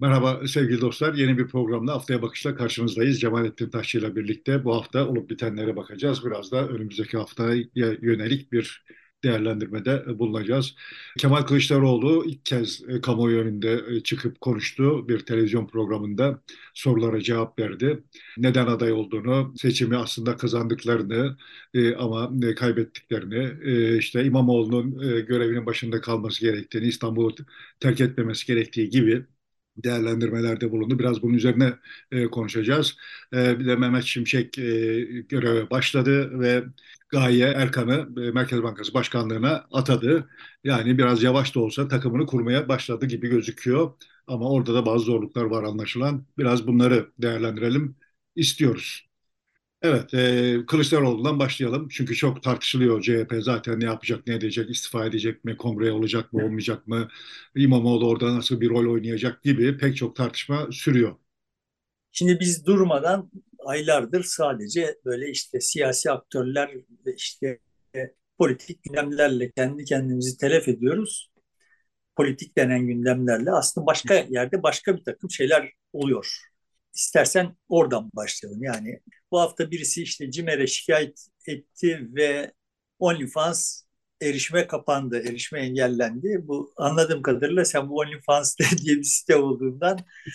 Merhaba sevgili dostlar. Yeni bir programda Haftaya Bakış'la karşınızdayız. Cemalettin Taşçı ile birlikte bu hafta olup bitenlere bakacağız. Biraz da önümüzdeki haftaya yönelik bir değerlendirmede bulunacağız. Kemal Kılıçdaroğlu ilk kez kamuoyu önünde çıkıp konuştu. Bir televizyon programında sorulara cevap verdi. Neden aday olduğunu, seçimi aslında kazandıklarını ama kaybettiklerini, işte İmamoğlu'nun görevinin başında kalması gerektiğini, İstanbul'u terk etmemesi gerektiği gibi değerlendirmelerde bulundu. Biraz bunun üzerine konuşacağız. Bir de Mehmet Şimşek göreve başladı ve Gaye Erkan'ı Merkez Bankası Başkanlığı'na atadı. Yani biraz yavaş da olsa takımını kurmaya başladı gibi gözüküyor. Ama orada da bazı zorluklar var anlaşılan. Biraz bunları değerlendirelim istiyoruz. Evet, Kılıçdaroğlu'ndan başlayalım. Çünkü çok tartışılıyor CHP zaten ne yapacak, ne edecek, istifa edecek mi, kongre olacak mı, olmayacak mı, İmamoğlu orada nasıl bir rol oynayacak gibi pek çok tartışma sürüyor. Şimdi biz durmadan aylardır sadece böyle işte siyasi aktörler ve işte politik gündemlerle kendi kendimizi telef ediyoruz. Politik denen gündemlerle aslında başka yerde başka bir takım şeyler oluyor. İstersen oradan başlayalım. Yani bu hafta birisi işte CİMER'e şikayet etti ve OnlyFans erişime kapandı, erişime engellendi. Bu anladığım kadarıyla sen bu OnlyFans diye bir site olduğundan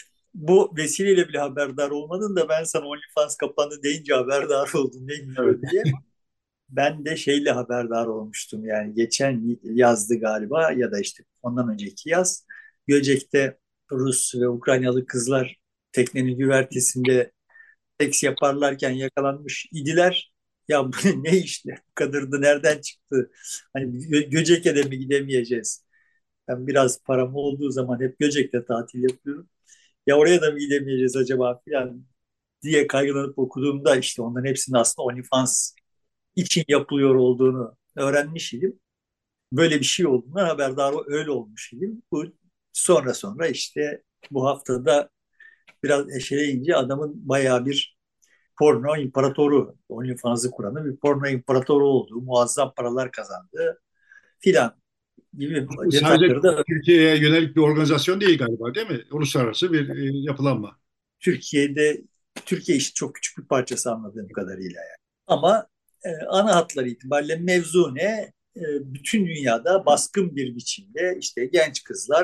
bu vesileyle bile haberdar olmadın da ben sana OnlyFans kapandı deyince haberdar oldum neymiş Evet. o diye. Ben de şeyle haberdar olmuştum yani geçen yazdı galiba ya da işte ondan önceki yaz Göcek'te Rus ve Ukraynalı kızlar teknenin güvertesinde seks yaparlarken yakalanmış idiler. Ya bu ne işte bu kadar da nereden çıktı? Hani Göcek'e de mi gidemeyeceğiz? Ben biraz param olduğu zaman hep Göcek'te tatil yapıyorum. Ya oraya da mı gidemeyeceğiz acaba falan diye kaygılanıp okuduğumda işte onların hepsinin aslında OnlyFans için yapılıyor olduğunu öğrenmiş idim. Böyle bir şey olduğundan haberdar öyle olmuş idim. Bu sonra işte bu haftada biraz eşeleyince adamın bayağı bir porno imparatoru, OnlyFans'ı kuranı bir porno imparatoru olduğu, muazzam paralar kazandığı filan gibi Bu sadece detayları da Türkiye'ye yönelik bir organizasyon değil galiba, değil mi? Uluslararası bir yapılanma. Türkiye'de Türkiye işi çok küçük bir parçası anladığım kadarıyla yani. Ama ana hatları itibariyle mevzu ne? Bütün dünyada baskın bir biçimde işte genç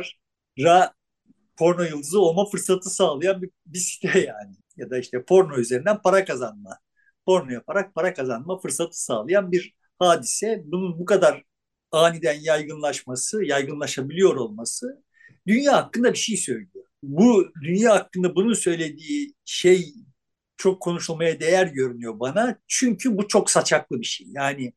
kızlara porno yıldızı olma fırsatı sağlayan bir site yani. Ya da işte porno üzerinden para kazanma, porno yaparak para kazanma fırsatı sağlayan bir hadise. Bunun bu kadar aniden yaygınlaşması, yaygınlaşabiliyor olması dünya hakkında bir şey söylüyor. Bu dünya hakkında bunu söylediği şey çok konuşulmaya değer görünüyor bana. Çünkü bu çok saçaklı bir şey. Yani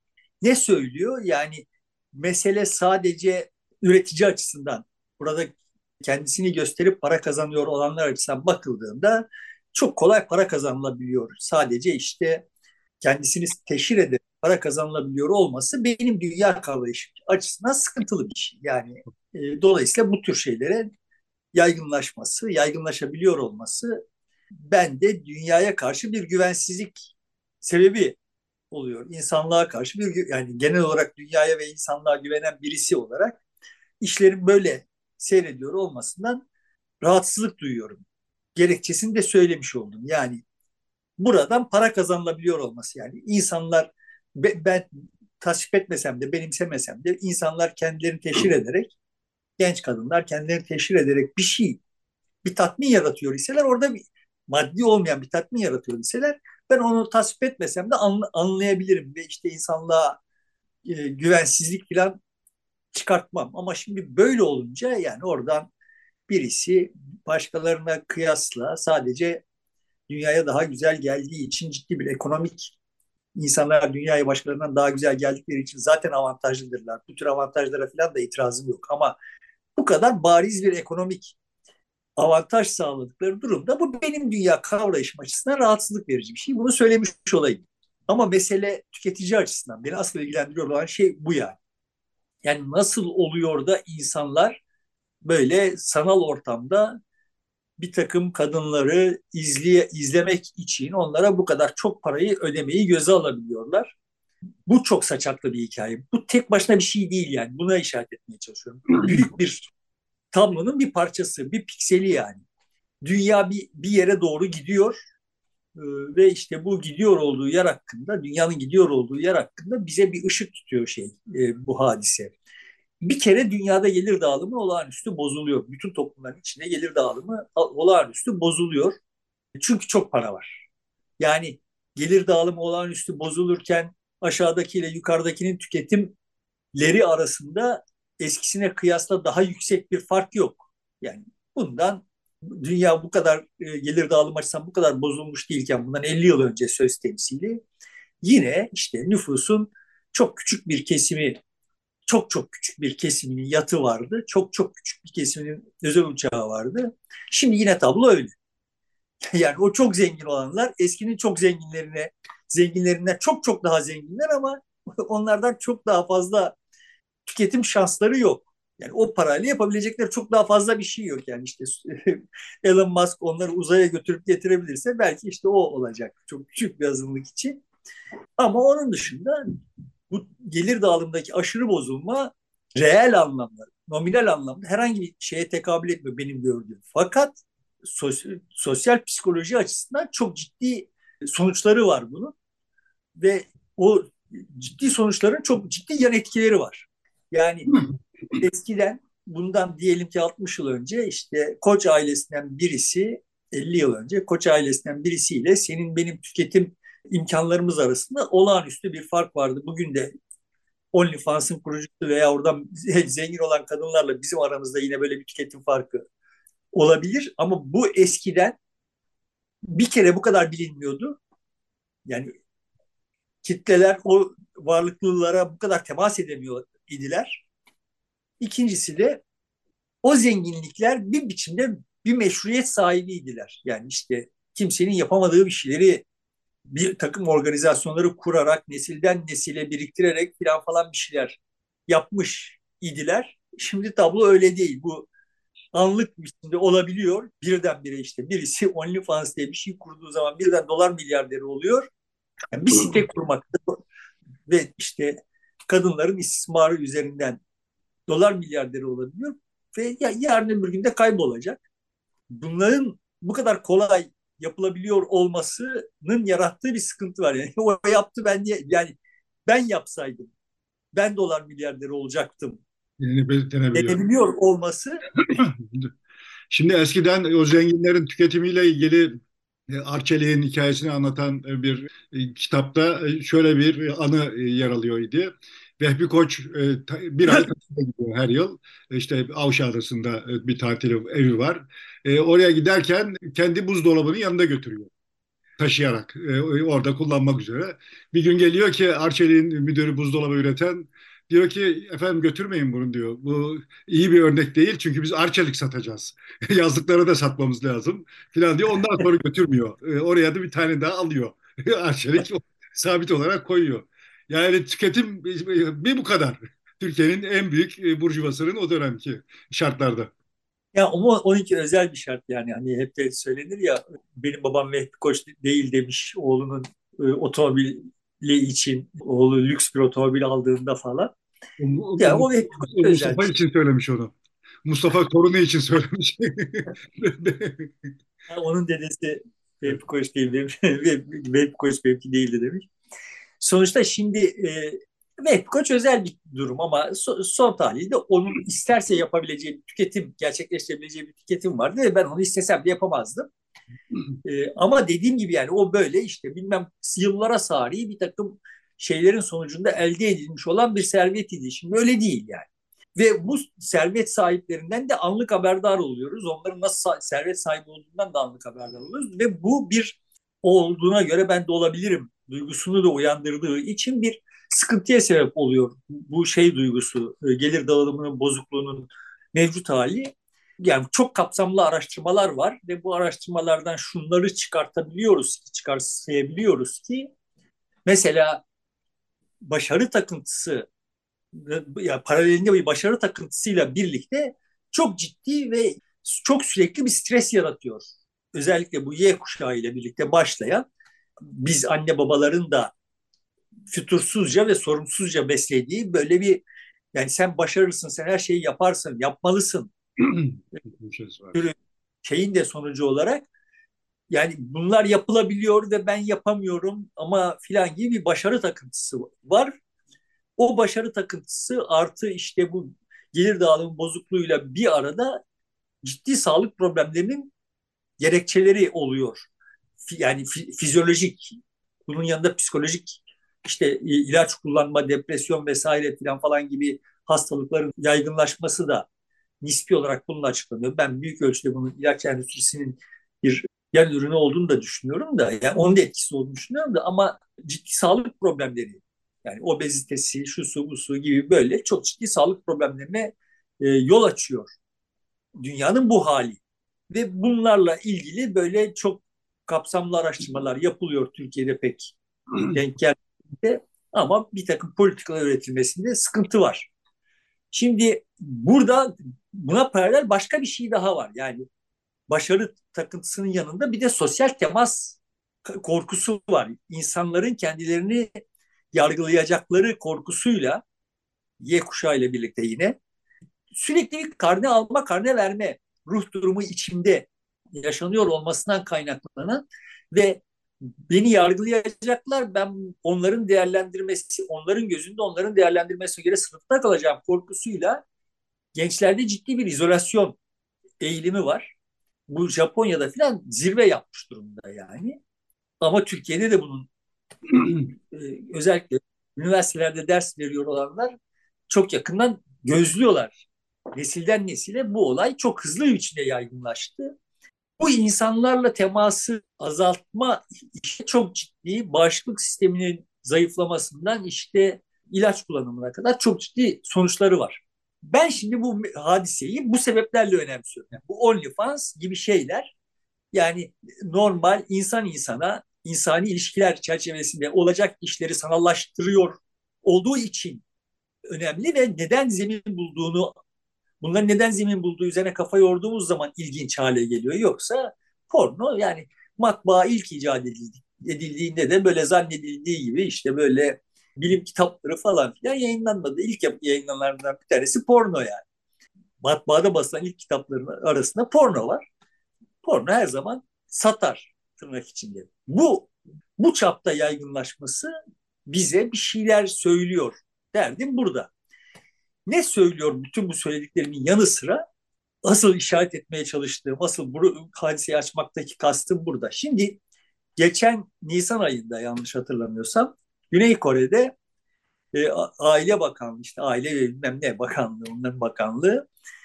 ne söylüyor? Yani mesele sadece üretici açısından burada kendisini gösterip para kazanıyor olanlar açısından bakıldığında çok kolay para kazanılabiliyor. Sadece işte kendisini teşhir ederek para kazanılabiliyor olması benim dünya kavrayışım açısından sıkıntılı bir şey. Yani dolayısıyla bu tür şeylere yaygınlaşması, yaygınlaşabiliyor olması bende dünyaya karşı bir güvensizlik sebebi oluyor. İnsanlığa karşı bir yani genel olarak dünyaya ve insanlığa güvenen birisi olarak işlerin böyle seyrediyor olmasından rahatsızlık duyuyorum. Gerekçesini de söylemiş oldum. Yani buradan para kazanılabiliyor olması yani insanlar ben tasvip etmesem de benimsemesem de insanlar kendilerini teşhir ederek genç kadınlar kendilerini teşhir ederek bir tatmin yaratıyor iseler orada bir maddi olmayan bir tatmin yaratıyor iseler ben onu tasvip etmesem de anlayabilirim ve işte insanlığa güvensizlik falan çıkartmam. Ama şimdi böyle olunca yani oradan birisi başkalarına kıyasla sadece dünyaya daha güzel geldiği için ciddi bir ekonomik insanlar dünyaya başkalarından daha güzel geldikleri için zaten avantajlıdırlar. Bu tür avantajlara falan da itirazım yok. Ama bu kadar bariz bir ekonomik avantaj sağladıkları durumda bu benim dünya kavrayışım açısından rahatsızlık verici bir şey. Bunu söylemiş olayım. Ama mesele tüketici açısından beni asıl ilgilendiriyor olan şey bu yani. Yani nasıl oluyor da insanlar böyle sanal ortamda bir takım kadınları izlemek için onlara bu kadar çok parayı ödemeyi göze alabiliyorlar. Bu çok saçaklı bir hikaye. Bu tek başına bir şey değil yani. Buna işaret etmeye çalışıyorum. Büyük bir tablonun bir parçası, bir pikseli yani. Dünya bir yere doğru gidiyor. Ee, Ve işte bu gidiyor olduğu yer hakkında, dünyanın gidiyor olduğu yer hakkında bize bir ışık tutuyor bu hadise. Bir kere dünyada gelir dağılımı olağanüstü bozuluyor. Bütün toplumların içinde gelir dağılımı olağanüstü bozuluyor. Çünkü çok para var. Yani gelir dağılımı olağanüstü bozulurken aşağıdakiyle yukarıdakinin tüketimleri arasında eskisine kıyasla daha yüksek bir fark yok. Yani bundan dünya bu kadar gelir dağılım açısından bu kadar bozulmuş değilken bundan 50 yıl önce söz temsili yine işte nüfusun çok küçük bir kesimi çok çok küçük bir kesiminin yatı vardı. Çok çok küçük bir kesiminin özel uçağı vardı. Şimdi yine tablo öyle. Yani o çok zengin olanlar eskinin çok zenginlerinden çok çok daha zenginler ama onlardan çok daha fazla tüketim şansları yok. Yani o parayla yapabilecekleri çok daha fazla bir şey yok. Yani işte Elon Musk onları uzaya götürüp getirebilirse belki işte o olacak. Çok küçük bir azınlık için. Ama onun dışında bu gelir dağılımındaki aşırı bozulma reel anlamda, nominal anlamda herhangi bir şeye tekabül etmiyor benim gördüğüm. Fakat sosyal psikoloji açısından çok ciddi sonuçları var bunun ve o ciddi sonuçların çok ciddi yan etkileri var. Yani eskiden bundan diyelim ki 60 yıl önce işte Koç ailesinden birisi 50 yıl önce Koç ailesinden birisiyle senin benim tüketim imkanlarımız arasında olağanüstü bir fark vardı. Bugün de OnlyFans'ın kurucusu veya oradan zengin olan kadınlarla bizim aramızda yine böyle bir tüketim farkı olabilir. Ama bu eskiden bir kere bu kadar bilinmiyordu. Yani kitleler o varlıklılara bu kadar temas edemiyor idiler. İkincisi de o zenginlikler bir biçimde bir meşruiyet sahibiydiler. Yani işte kimsenin yapamadığı bir şeyleri bir takım organizasyonları kurarak, nesilden nesile biriktirerek falan falan bir şeyler yapmış idiler. Şimdi tablo öyle değil. Bu anlık biçimde olabiliyor. Birdenbire işte birisi OnlyFans diye bir şey kurduğu zaman birden dolar milyarderi oluyor. Yani bir site kurmak ve işte kadınların istismarı üzerinden dolar milyarderi olabiliyor ve yarın öbür gün de kaybolacak. Bunların bu kadar kolay yapılabiliyor olmasının yarattığı bir sıkıntı var. Yani o yaptı ben diye yani ben yapsaydım ben dolar milyarderi olacaktım Yeni belirtenebiliyor. denebiliyor olması. Şimdi eskiden o zenginlerin tüketimiyle ilgili Arçelik'in hikayesini anlatan bir kitapta şöyle bir anı yer alıyor idi. Vehbi Koç bir ay tatile gidiyor her yıl. İşte Avşa Adası'nda bir tatil evi var. Oraya giderken kendi buzdolabını yanında götürüyor taşıyarak orada kullanmak üzere. Bir gün geliyor ki Arçelik'in müdürü buzdolabı üreten diyor ki efendim götürmeyin bunu diyor. Bu iyi bir örnek değil çünkü biz Arçelik satacağız. Yazlıklara da satmamız lazım filan diyor. Ondan sonra götürmüyor. Oraya da bir tane daha alıyor. Arçelik sabit olarak koyuyor. Yani tüketim bir bu kadar. Türkiye'nin en büyük burjuvasının o dönemki şartlarda. Ya ama 12 özel bir şart yani hani hep de söylenir ya benim babam Vehbi Koç değil demiş oğlunun otomobili için oğlu lüks bir otomobil aldığında falan. Ya o Vehbi Koç özel bir Mustafa şey. için söylemiş onu. Mustafa torunu için söylemiş. Ha, onun dedesi Vehbi Koç değil demiş. Vehbi Koç benimki değildi demiş. Sonuçta şimdi Vehbi Koç özel bir durum ama son tahlilde onun isterse yapabileceği bir tüketim, gerçekleştirebileceği bir tüketim vardı ve ben onu istesem de yapamazdım. Ama dediğim gibi yani o böyle işte bilmem yıllara sari bir takım şeylerin sonucunda elde edilmiş olan bir servet idi. Şimdi öyle değil yani. Ve bu servet sahiplerinden de anlık haberdar oluyoruz. Onların nasıl servet sahibi olduğundan da anlık haberdar oluyoruz. Ve bu bir olduğuna göre ben de olabilirim duygusunu da uyandırdığı için bir sıkıntıya sebep oluyor. Bu şey duygusu, gelir dağılımının bozukluğunun mevcut hali. Yani çok kapsamlı araştırmalar var ve bu araştırmalardan şunları çıkartabiliyoruz ki mesela başarı takıntısı ya paralelinde bir başarı takıntısıyla birlikte çok ciddi ve çok sürekli bir stres yaratıyor. Özellikle bu Y kuşağı ile birlikte başlayan biz anne babaların da fütursuzca ve sorumsuzca beslediği böyle bir yani sen başarılısın, sen her şeyi yaparsın, yapmalısın. Bir şey var. sürü şeyin de sonucu olarak yani bunlar yapılabiliyor ve ben yapamıyorum ama filan gibi bir başarı takıntısı var. O başarı takıntısı artı işte bu gelir dağılımı bozukluğuyla bir arada ciddi sağlık problemlerinin gerekçeleri oluyor. Yani fizyolojik, bunun yanında psikolojik işte ilaç kullanma, depresyon vesaire falan gibi hastalıkların yaygınlaşması da nispi olarak bununla açıklanıyor. Ben büyük ölçüde bunun ilaç endüstrisinin bir yan ürünü olduğunu da düşünüyorum da yani onun da etkisi olduğunu düşünüyorum da ama ciddi sağlık problemleri yani obezitesi, şu su bu su gibi böyle çok ciddi sağlık problemlerine yol açıyor dünyanın bu hali. Ve bunlarla ilgili böyle çok kapsamlı araştırmalar yapılıyor Türkiye'de pek denk gelmedi. Ama bir takım politikalar üretilmesinde sıkıntı var. Şimdi burada buna paralel başka bir şey daha var. Yani başarı takıntısının yanında bir de sosyal temas korkusu var. İnsanların kendilerini yargılayacakları korkusuyla Y kuşağı ile birlikte yine sürekli bir karne alma, karne verme ruh durumu içimde yaşanıyor olmasından kaynaklanan ve beni yargılayacaklar, ben onların değerlendirmesi, onların gözünde onların değerlendirmesine göre sınıfta kalacağım korkusuyla gençlerde ciddi bir izolasyon eğilimi var. Bu Japonya'da falan zirve yapmış durumda yani. Ama Türkiye'de de bunun e, özellikle üniversitelerde ders veriyor olanlar çok yakından gözlüyorlar. Nesilden nesile bu olay çok hızlı bir biçimde yaygınlaştı. Bu insanlarla teması azaltma işte çok ciddi bağışıklık sisteminin zayıflamasından işte ilaç kullanımına kadar çok ciddi sonuçları var. Ben şimdi bu hadiseyi bu sebeplerle önemsiyorum. Yani bu OnlyFans gibi şeyler yani normal insan insana insani ilişkiler çerçevesinde olacak işleri sanallaştırıyor olduğu için önemli ve neden zemin bulduğunu bunların neden zemin bulduğu üzerine kafa yorduğumuz zaman ilginç hale geliyor. Yoksa porno yani matbaa ilk icat edildiğinde de böyle zannedildiği gibi işte böyle bilim kitapları falan filan yayınlanmadı. İlk yayınlananlardan bir tanesi porno yani. Matbaada basılan ilk kitapların arasında porno var. Porno her zaman satar tırnak içinde. Bu çapta yaygınlaşması bize bir şeyler söylüyor. Derdim burada. Ne söylüyor bütün bu söylediklerimin yanı sıra asıl işaret etmeye çalıştığım, asıl bu hadiseyi açmaktaki kastım burada. Şimdi geçen Nisan ayında yanlış hatırlamıyorsam Güney Kore'de Aile Bakanlığı, işte Aile ve bilmem ne bakanlığı, onların bakanlığı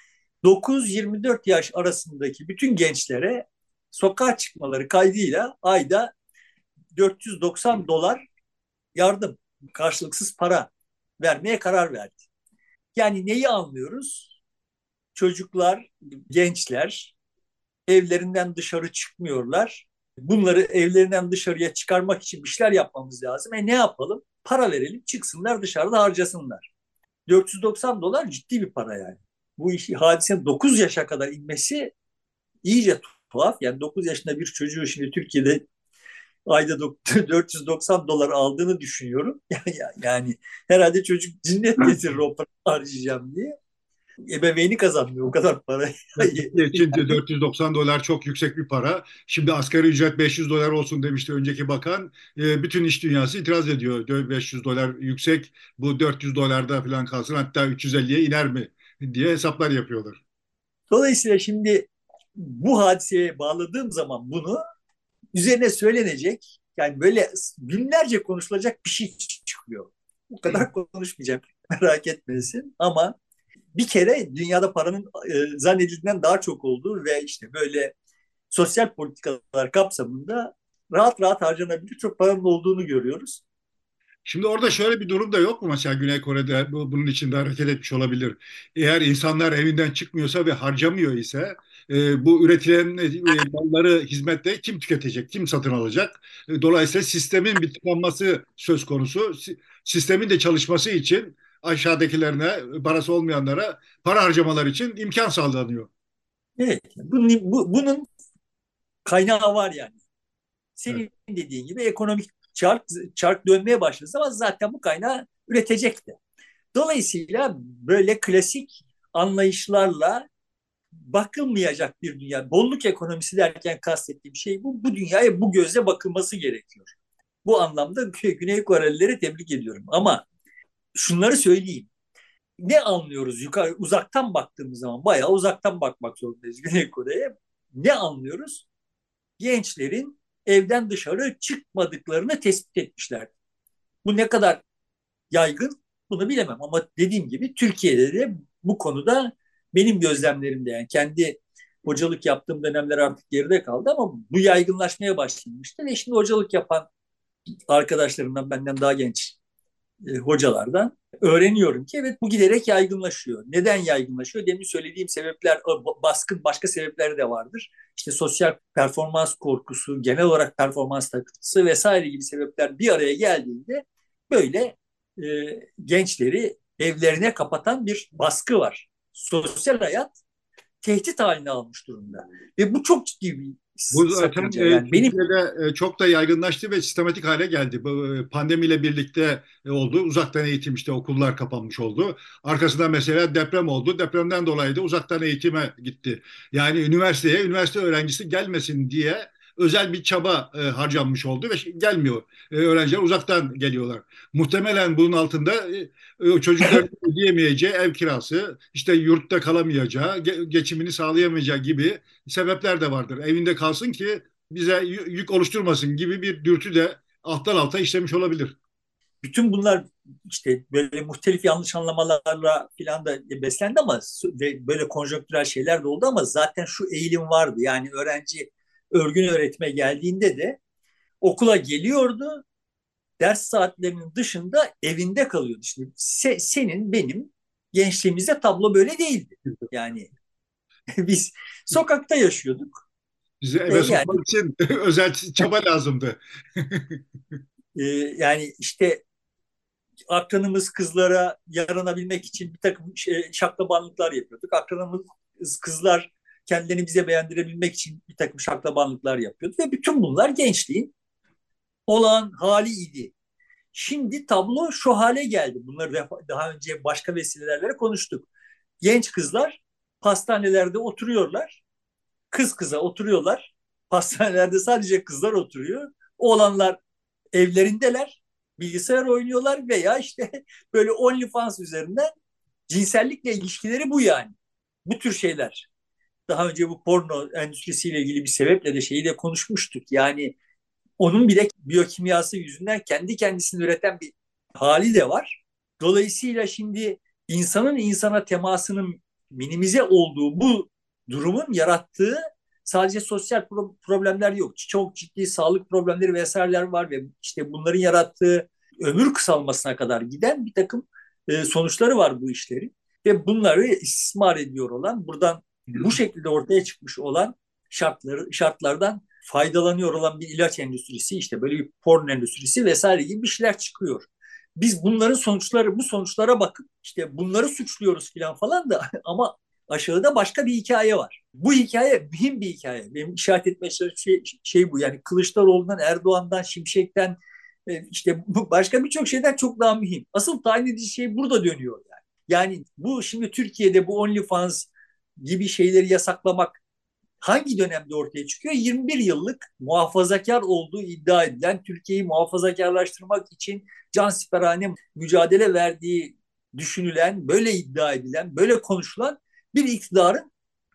9-24 yaş arasındaki bütün gençlere sokağa çıkmaları kaydıyla ayda $490 yardım, karşılıksız para vermeye karar verdi. Yani neyi anlıyoruz? Çocuklar, gençler evlerinden dışarı çıkmıyorlar. Bunları evlerinden dışarıya çıkarmak için bir şeyler yapmamız lazım. Ne yapalım? Para verelim, çıksınlar dışarıda harcasınlar. $490 ciddi bir para yani. Bu işi hadisenin 9 yaşa kadar inmesi iyice tuhaf. Yani 9 yaşında bir çocuğu şimdi Türkiye'de ayda $490 aldığını düşünüyorum. Yani herhalde çocuk cinnet getirir o parayı harcayacağım diye. Ebeveyni kazanmıyor o kadar parayı. Türkiye için de $490 çok yüksek bir para. Şimdi asgari ücret $500 olsun demişti önceki bakan. Bütün iş dünyası itiraz ediyor. $500 yüksek, bu $400'da falan kalsın, hatta 350'ye iner mi diye hesaplar yapıyorlar. Dolayısıyla şimdi bu hadiseye bağladığım zaman bunu üzerine söylenecek yani böyle günlerce konuşulacak bir şey çıkıyor. Bu kadar konuşmayacağım merak etmesin ama bir kere dünyada paranın zannedildiğinden daha çok olduğu ve işte böyle sosyal politikalar kapsamında rahat rahat harcanabilir çok paranın olduğunu görüyoruz. Şimdi orada şöyle bir durum da yok mu? Mesela Güney Kore'de bunun içinde hareket etmiş olabilir. Eğer insanlar evinden çıkmıyorsa ve harcamıyor ise bu üretilen malları, hizmetleri kim tüketecek, kim satın alacak? Dolayısıyla sistemin bir tıkanması söz konusu. Sistemin de çalışması için aşağıdakilerine, parası olmayanlara para harcamalar için imkan sağlanıyor. Evet, bunun kaynağı var yani. Evet. Senin dediğin gibi ekonomik çark dönmeye başladığı zaman zaten bu kaynağı üretecekti. Dolayısıyla böyle klasik anlayışlarla bakılmayacak bir dünya. Bolluk ekonomisi derken kastettiğim şey bu. Bu dünyaya bu gözle bakılması gerekiyor. Bu anlamda Güney Korelileri tebrik ediyorum. Ama şunları söyleyeyim. Ne anlıyoruz yukarı uzaktan baktığımız zaman bayağı uzaktan bakmak zorundayız Güney Kore'ye. Ne anlıyoruz? Gençlerin evden dışarı çıkmadıklarını tespit etmişler. Bu ne kadar yaygın bunu bilemem ama dediğim gibi Türkiye'de de bu konuda benim gözlemlerimde yani kendi hocalık yaptığım dönemler artık geride kaldı ama bu yaygınlaşmaya başlamıştı ve şimdi hocalık yapan arkadaşlarımdan benden daha genç hocalardan öğreniyorum ki evet bu giderek yaygınlaşıyor. Neden yaygınlaşıyor? Demin söylediğim sebepler baskın başka sebepleri de vardır. İşte sosyal performans korkusu, genel olarak performans takıntısı vesaire gibi sebepler bir araya geldiğinde böyle gençleri evlerine kapatan bir baskı var. Sosyal hayat tehdit haline almış durumda. Ve bu çok ciddi bir Bu zaten sakınca. Yani benim Türkiye'de çok da yaygınlaştı ve sistematik hale geldi. Bu pandemiyle birlikte oldu. Uzaktan eğitim işte okullar kapanmış oldu. Arkasından mesela deprem oldu. Depremden dolayı da uzaktan eğitime gitti. Yani üniversite öğrencisi gelmesin diye özel bir çaba harcanmış oldu ve gelmiyor. Öğrenciler uzaktan geliyorlar. Muhtemelen bunun altında çocukların ödeyemeyeceği ev kirası, işte yurtta kalamayacağı, geçimini sağlayamayacağı gibi sebepler de vardır. Evinde kalsın ki bize yük oluşturmasın gibi bir dürtü de alttan alta işlemiş olabilir. bütün bunlar işte böyle muhtelif yanlış anlamalarla filan da beslendi ama ve böyle konjonktürel şeyler de oldu ama zaten şu eğilim vardı. Yani öğrenci örgün öğretime geldiğinde de okula geliyordu. Ders saatlerinin dışında evinde kalıyordu. Şimdi senin benim gençliğimizde tablo böyle değildi. Yani biz sokakta yaşıyorduk Bizi ve eve yani sokmak için özel çaba lazımdı. yani işte akranımız kızlara yaranabilmek için bir takım şaklabanlıklar yapıyorduk. Akranımız kızlar kendilerini bize beğendirebilmek için bir takım şaklabanlıklar yapıyordu. Ve bütün bunlar gençliğin olağan haliydi. Şimdi tablo şu hale geldi. Bunları daha önce başka vesilelerle konuştuk. Genç kızlar pastanelerde oturuyorlar. Kız kıza oturuyorlar. Pastanelerde sadece kızlar oturuyor. Oğlanlar evlerindeler. Bilgisayar oynuyorlar veya işte böyle OnlyFans üzerinden cinsellikle ilişkileri bu yani. Bu tür şeyler. Daha önce bu porno endüstrisiyle ilgili bir sebeple de şeyi de konuşmuştuk. Yani onun bile biyokimyası yüzünden kendi kendisini üreten bir hali de var. Dolayısıyla şimdi insanın insana temasının minimize olduğu bu durumun yarattığı sadece sosyal problemler yok. Çok ciddi sağlık problemleri vesaireler var ve işte bunların yarattığı ömür kısalmasına kadar giden bir takım sonuçları var bu işlerin. Ve bunları istismar ediyor olan, buradan bu şekilde ortaya çıkmış olan şartlardan faydalanıyor olan bir ilaç endüstrisi, işte böyle bir porn endüstrisi vesaire gibi bir şeyler çıkıyor. Biz bunların bu sonuçlara bakıp işte bunları suçluyoruz falan da ama aşağıda başka bir hikaye var. Bu hikaye mühim bir hikaye. Benim işaret etmeye çalıştığım şey bu. Yani Kılıçdaroğlu'ndan, Erdoğan'dan, Şimşek'ten işte başka birçok şeyden çok daha mühim. Asıl tayin edici şey burada dönüyor yani. Yani bu şimdi Türkiye'de bu OnlyFans gibi şeyleri yasaklamak hangi dönemde ortaya çıkıyor? 21 yıllık muhafazakar olduğu iddia edilen, Türkiye'yi muhafazakarlaştırmak için cansiperane mücadele verdiği düşünülen, böyle iddia edilen, böyle konuşulan bir iktidarın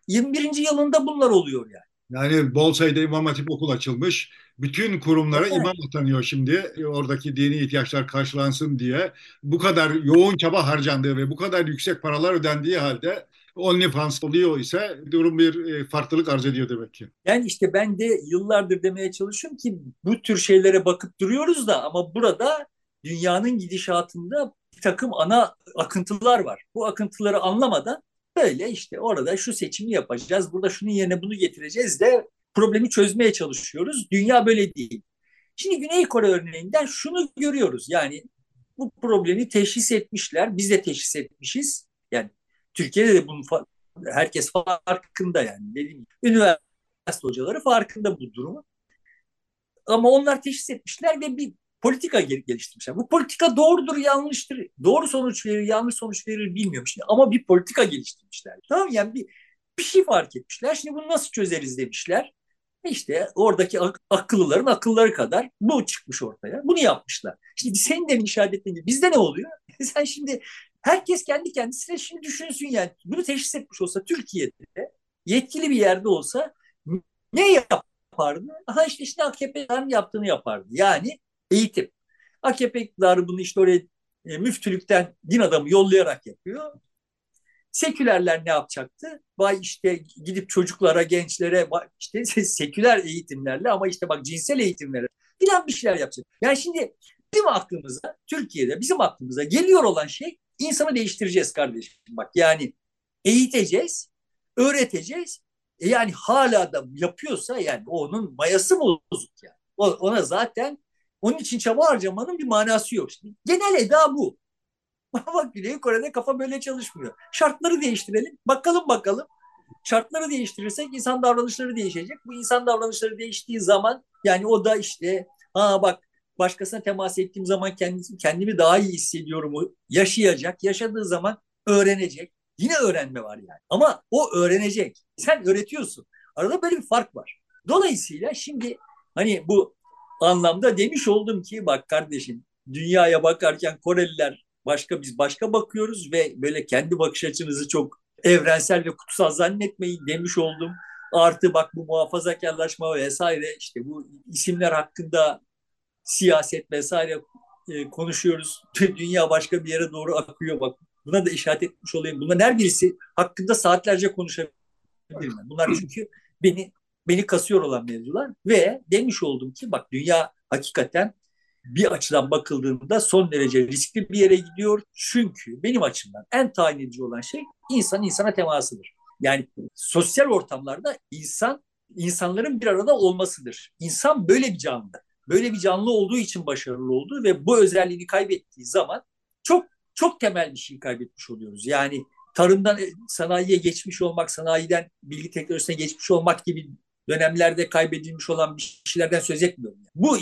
21. yılında bunlar oluyor yani. Yani bol sayıda İmam Hatip okul açılmış. Bütün kurumlara imam atanıyor şimdi. Oradaki dini ihtiyaçlar karşılansın diye. Bu kadar yoğun çaba harcandığı ve bu kadar yüksek paralar ödendiği halde OnlyFans oluyor ise durum bir farklılık arz ediyor demek ki. Yani işte ben de yıllardır demeye çalışıyorum ki bu tür şeylere bakıp duruyoruz da ama burada dünyanın gidişatında bir takım ana akıntılar var. Bu akıntıları anlamadan böyle işte orada şu seçimi yapacağız, burada şunun yerine bunu getireceğiz de problemi çözmeye çalışıyoruz. Dünya böyle değil. Şimdi Güney Kore örneğinden şunu görüyoruz. Yani bu problemi teşhis etmişler, biz de teşhis etmişiz. Yani Türkiye'de de bunun herkes farkında yani. Dediğim gibi. Üniversite hocaları farkında bu durumu. Ama onlar teşhis etmişler ve bir politika geliştirmişler. Bu politika doğrudur, yanlıştır. Doğru sonuç verir, yanlış sonuç verir bilmiyorum. Şimdi ama bir politika geliştirmişler. Tamam yani bir şey fark etmişler. Şimdi bunu nasıl çözeriz demişler. İşte oradaki akıllıların akılları kadar bu çıkmış ortaya. Bunu yapmışlar. Şimdi senin de işaret ettiğin gibi bizde ne oluyor? Sen şimdi herkes kendi kendisine şimdi düşünsün yani. Bunu teşhis etmiş olsa Türkiye'de yetkili bir yerde olsa ne yapardı? Aha işte AKP'nin yaptığını yapardı. Yani eğitim. AKP iktidarı bunu işte oraya müftülükten din adamı yollayarak yapıyor. Sekülerler ne yapacaktı? Vay işte gidip çocuklara, gençlere işte seküler eğitimlerle ama işte bak cinsel eğitimlerle filan bir şeyler yapacak. Yani şimdi bizim aklımıza, Türkiye'de bizim aklımıza geliyor olan şey insanı değiştireceğiz kardeşim. Bak yani eğiteceğiz, öğreteceğiz. Yani hala da yapıyorsa yani onun mayası bozuk yani. Ona zaten onun için çaba harcamanın bir manası yok. Şimdi genel eda bu. Bak Güney Kore'de kafa böyle çalışmıyor. Şartları değiştirelim. Bakalım. Şartları değiştirirsek insan davranışları değişecek. Bu insan davranışları değiştiği zaman yani o da işte bak başkasına temas ettiğim zaman kendimi daha iyi hissediyorum. O yaşayacak. Yaşadığı zaman öğrenecek. Yine öğrenme var yani. Ama o öğrenecek. Sen öğretiyorsun. Arada böyle bir fark var. Dolayısıyla şimdi hani bu anlamda demiş oldum ki bak kardeşim dünyaya bakarken Koreliler başka biz başka bakıyoruz ve böyle kendi bakış açınızı çok evrensel ve kutsal zannetmeyin demiş oldum. Artı bak bu muhafazakarlaşma vesaire işte bu isimler hakkında siyaset vesaire konuşuyoruz. Dünya başka bir yere doğru akıyor bak. Buna da işaret etmiş olayım. Bunların her birisi hakkında saatlerce konuşabilirim. Bunlar çünkü beni kasıyor olan mevzular ve demiş oldum ki bak dünya hakikaten bir açıdan bakıldığında son derece riskli bir yere gidiyor. Çünkü benim açımdan en tayin edici olan şey insan insana temasıdır. Yani sosyal ortamlarda insanların bir arada olmasıdır. İnsan böyle bir canlı. Böyle bir canlı olduğu için başarılı oldu ve bu özelliğini kaybettiği zaman çok çok temel bir şey kaybetmiş oluyoruz. Yani tarımdan sanayiye geçmiş olmak, sanayiden bilgi teknolojisine geçmiş olmak gibi dönemlerde kaybedilmiş olan bir şeylerden söz etmiyorum. Bu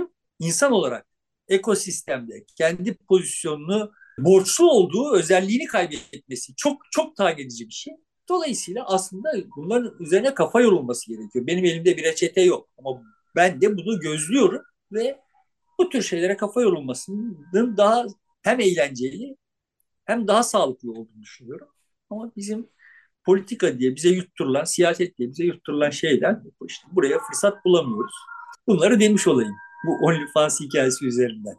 insan olarak ekosistemde kendi pozisyonunu borçlu olduğu özelliğini kaybetmesi çok çok tayin edici bir şey. Dolayısıyla aslında bunların üzerine kafa yorulması gerekiyor. Benim elimde bir reçete yok ama ben de bunu gözlüyorum ve bu tür şeylere kafa yorulmasının daha hem eğlenceli hem daha sağlıklı olduğunu düşünüyorum. Ama bizim politika diye bize yutturulan, siyaset diye bize yutturulan şeyden işte buraya fırsat bulamıyoruz. Bunları demiş olayım bu OnlyFans hikayesi üzerinden.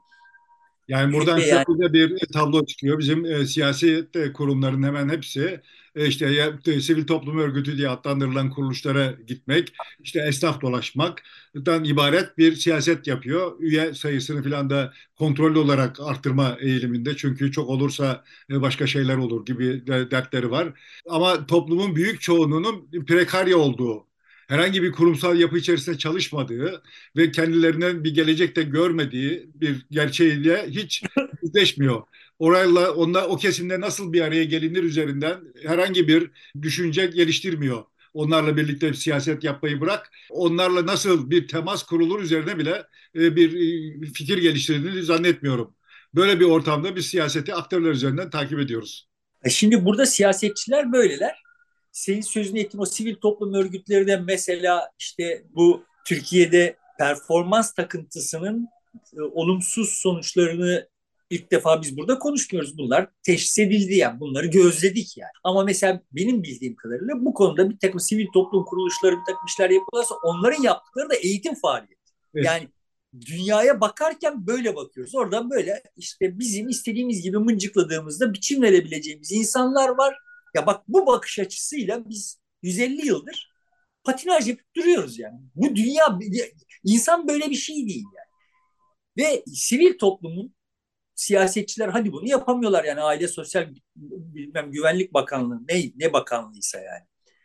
Yani buradan Ve yani şöyle bir tablo çıkıyor. Bizim siyasi kurumların hemen hepsi işte sivil toplum örgütü diye adlandırılan kuruluşlara gitmek, işte esnaf dolaşmaktan ibaret bir siyaset yapıyor. Üye sayısını falan da kontrollü olarak arttırma eğiliminde. Çünkü çok olursa başka şeyler olur gibi dertleri var. Ama toplumun büyük çoğunluğunun prekarya olduğu, herhangi bir kurumsal yapı içerisinde çalışmadığı ve kendilerinden bir gelecekte görmediği bir gerçeğiyle hiç yüzleşmiyor. Orayla onlar o kesimde nasıl bir araya gelinir üzerinden herhangi bir düşünce geliştirmiyor. Onlarla birlikte siyaset yapmayı bırak, onlarla nasıl bir temas kurulur üzerine bile bir fikir geliştirdiğini zannetmiyorum. Böyle bir ortamda biz siyaseti aktörler üzerinden takip ediyoruz. şimdi burada siyasetçiler böyleler. Senin sözünü ettiğin o sivil toplum örgütleri de mesela işte bu Türkiye'de performans takıntısının olumsuz sonuçlarını ilk defa biz burada konuşmuyoruz. Bunlar teşhis edildi yani bunları gözledik yani. Ama mesela benim bildiğim kadarıyla bu konuda bir takım sivil toplum kuruluşları bir takım işler yapıyorlarsa onların yaptıkları da eğitim faaliyeti. Evet. Yani dünyaya bakarken böyle bakıyoruz. Oradan böyle işte bizim istediğimiz gibi mıncıkladığımızda biçim verebileceğimiz insanlar var. Ya bak bu bakış açısıyla biz 150 yıldır patinaj yapıp duruyoruz yani. Bu dünya insan böyle bir şey değil yani. Ve sivil toplumun siyasetçiler hadi bunu yapamıyorlar yani Aile Sosyal bilmem Güvenlik Bakanlığı ne bakanlığıysa yani.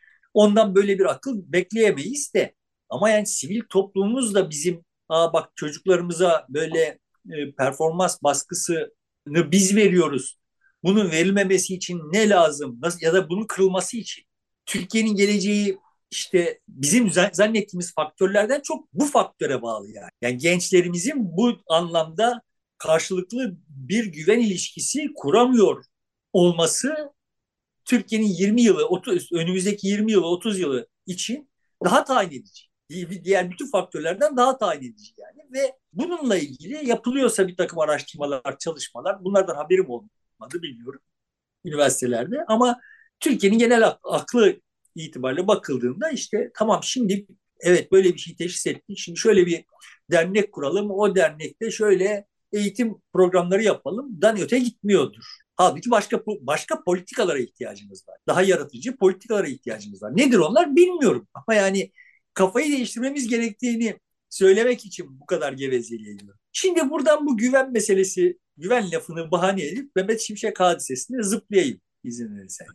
Ondan böyle bir akıl bekleyemeyiz de. Ama yani sivil toplumumuz da bizim bak çocuklarımıza böyle performans baskısını biz veriyoruz. Bunun verilmemesi için ne lazım? Nasıl, ya da bunun kırılması için. Türkiye'nin geleceği işte bizim zannettiğimiz faktörlerden çok bu faktöre bağlı yani. Yani gençlerimizin bu anlamda karşılıklı bir güven ilişkisi kuramıyor olması Türkiye'nin 20 yılı, 30, önümüzdeki 20 yılı, 30 yılı için daha tayin edici. Diğer bütün faktörlerden daha tayin edici yani. Ve bununla ilgili yapılıyorsa bir takım araştırmalar, çalışmalar, bunlardan haberim olmadı, bilmiyorum üniversitelerde. Ama Türkiye'nin genel aklı itibariyle bakıldığında işte tamam, şimdi evet böyle bir şey teşhis ettik. Şimdi şöyle bir dernek kuralım. O dernekte şöyle eğitim programları yapalım. Öte gitmiyordur. Halbuki başka politikalara ihtiyacımız var. Daha yaratıcı politikalara ihtiyacımız var. Nedir onlar bilmiyorum. Ama yani kafayı değiştirmemiz gerektiğini söylemek için bu kadar gevezeliğe gidiyor. Şimdi buradan bu güven meselesi, güven lafını bahane edip Mehmet Şimşek hadisesine zıplayayım izin verirsen.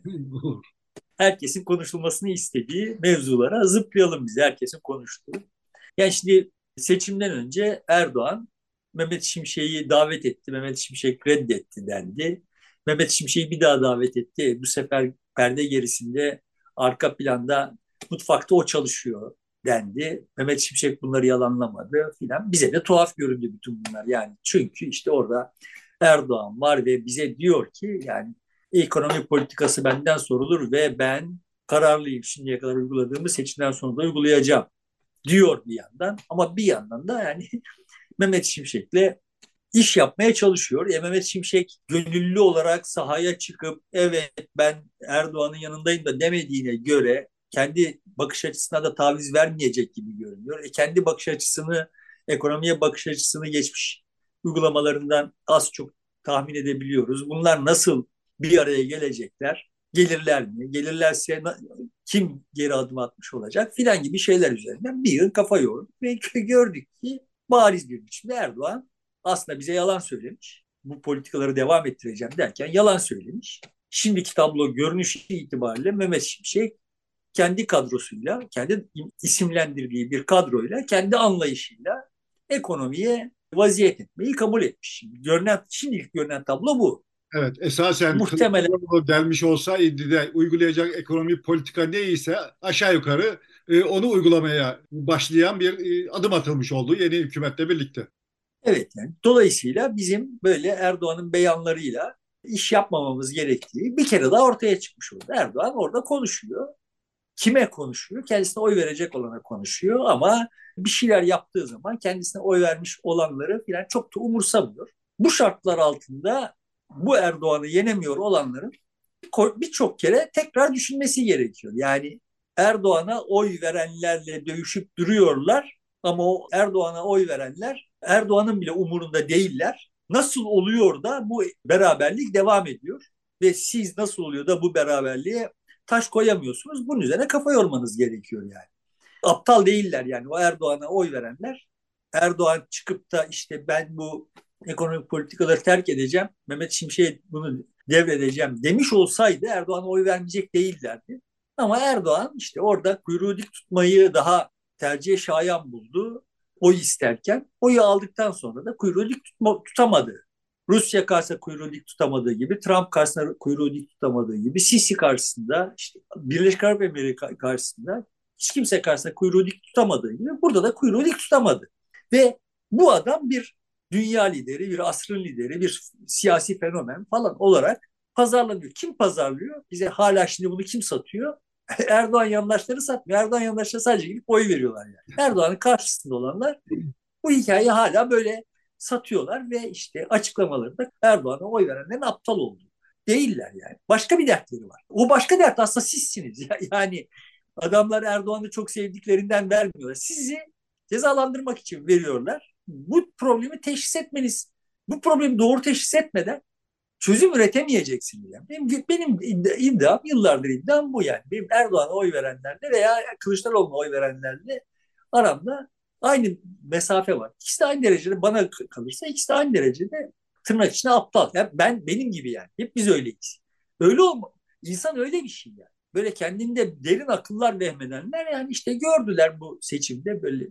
Herkesin konuşulmasını istediği mevzulara zıplayalım biz. Herkesin konuştuğu. Yani şimdi seçimden önce Erdoğan Mehmet Şimşek'i davet etti. Mehmet Şimşek reddetti dendi. Mehmet Şimşek'i bir daha davet etti. Bu sefer perde gerisinde, arka planda, mutfakta o çalışıyor dendi. Mehmet Şimşek bunları yalanlamadı filan. Bize de tuhaf göründü bütün bunlar yani. Çünkü işte orada Erdoğan var ve bize diyor ki yani ekonomi politikası benden sorulur ve ben kararlıyım. Şimdiye kadar uyguladığımı seçimden sonra da uygulayacağım diyor bir yandan. Ama bir yandan da yani Mehmet Şimşek'le iş yapmaya çalışıyor. Mehmet Şimşek gönüllü olarak sahaya çıkıp evet ben Erdoğan'ın yanındayım da demediğine göre kendi bakış açısına da taviz vermeyecek gibi görünüyor. Kendi bakış açısını, ekonomiye bakış açısını geçmiş uygulamalarından az çok tahmin edebiliyoruz. Bunlar nasıl bir araya gelecekler? Gelirler mi? Gelirlerse kim geri adım atmış olacak filan gibi şeyler üzerinden bir yıl kafa yorduk ve gördük ki bariz bir biçimde Erdoğan aslında bize yalan söylemiş. Bu politikaları devam ettireceğim derken yalan söylemiş. Şimdiki tablo görünüşü itibariyle Mehmet Şimşek kendi kadrosuyla, kendi isimlendirdiği bir kadroyla, kendi anlayışıyla ekonomiye vaziyet etmeyi kabul etmiş. Şimdilik görünen tablo bu. Evet, esasen Muhtemelen Kılıçdaroğlu delmiş olsaydı da uygulayacak ekonomi politika neyse aşağı yukarı onu uygulamaya başlayan bir adım atılmış oldu yeni hükümetle birlikte. evet yani. Dolayısıyla bizim böyle Erdoğan'ın beyanlarıyla iş yapmamamız gerektiği bir kere daha ortaya çıkmış oldu. Erdoğan orada konuşuyor. Kime konuşuyor? Kendisine oy verecek olana konuşuyor ama bir şeyler yaptığı zaman kendisine oy vermiş olanları falan çok da umursamıyor. Bu şartlar altında bu Erdoğan'ı yenemiyor olanların birçok kere tekrar düşünmesi gerekiyor. Yani Erdoğan'a oy verenlerle dövüşüp duruyorlar ama o Erdoğan'a oy verenler Erdoğan'ın bile umurunda değiller. Nasıl oluyor da bu beraberlik devam ediyor ve siz nasıl oluyor da bu beraberliğe taş koyamıyorsunuz? Bunun üzerine kafa yormanız gerekiyor yani. Aptal değiller yani o Erdoğan'a oy verenler. Erdoğan çıkıp da işte ben bu ekonomik politikaları terk edeceğim, Mehmet Şimşek'e bunu devredeceğim demiş olsaydı Erdoğan'a oy vermeyecek değillerdi. Ama Erdoğan işte orada kuyruğu dik tutmayı daha tercihe şayan buldu. Oy isterken oyu aldıktan sonra da kuyruğu dik tutamadı. Rusya karşısında kuyruğu dik tutamadığı gibi, Trump karşısında kuyruğu dik tutamadığı gibi, Sisi karşısında, işte Birleşik Arap Emirlikleri karşısında hiç kimse karşısında kuyruğu dik tutamadığı gibi burada da kuyruğu dik tutamadı. Ve bu adam bir dünya lideri, bir asrın lideri, bir siyasi fenomen falan olarak pazarlanıyor. Kim pazarlıyor? Bize hala şimdi bunu kim satıyor? Erdoğan yandaşları satmıyor. Erdoğan yandaşları sadece gidip oy veriyorlar yani. Erdoğan'ın karşısında olanlar bu hikayeyi hala böyle satıyorlar ve işte açıklamalarında Erdoğan'a oy verenlerin aptal olduğu. Değiller yani. Başka bir dertleri var. O başka dert aslında sizsiniz. Yani adamlar Erdoğan'ı çok sevdiklerinden vermiyorlar. Sizi cezalandırmak için veriyorlar. Bu problemi teşhis etmeniz, bu problemi doğru teşhis etmeden çözüm üretemeyeceksiniz. Yani benim iddiam, yıllardır iddiam bu yani. Benim Erdoğan'a oy verenlerle veya Kılıçdaroğlu'na oy verenlerle aramda aynı mesafe var. İkisi de aynı derecede, bana kalırsa ikisi de aynı derecede tırnak içinde aptal. Yani benim gibi yani. Hep biz öyleyiz. Öyle olma. İnsan öyle bir şey yani. Böyle kendinde derin akıllar vehmedenler yani işte gördüler bu seçimde böyle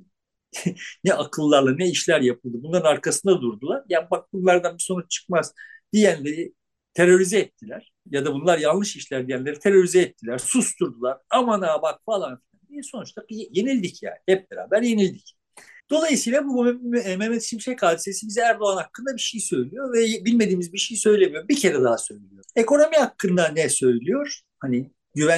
ne akıllarla ne işler yapıldı. Bunların arkasında durdular. Yani bak bunlardan bir sonuç çıkmaz diyenleri terörize ettiler. Ya da bunlar yanlış işler diyenleri terörize ettiler. Susturdular. Aman ha bak falan. Sonuçta yenildik yani. Hep beraber yenildik. Dolayısıyla bu Mehmet Şimşek hadisesi bize Erdoğan hakkında bir şey söylüyor ve bilmediğimiz bir şey söylemiyor. Bir kere daha söylüyor. Ekonomi hakkında ne söylüyor? Hani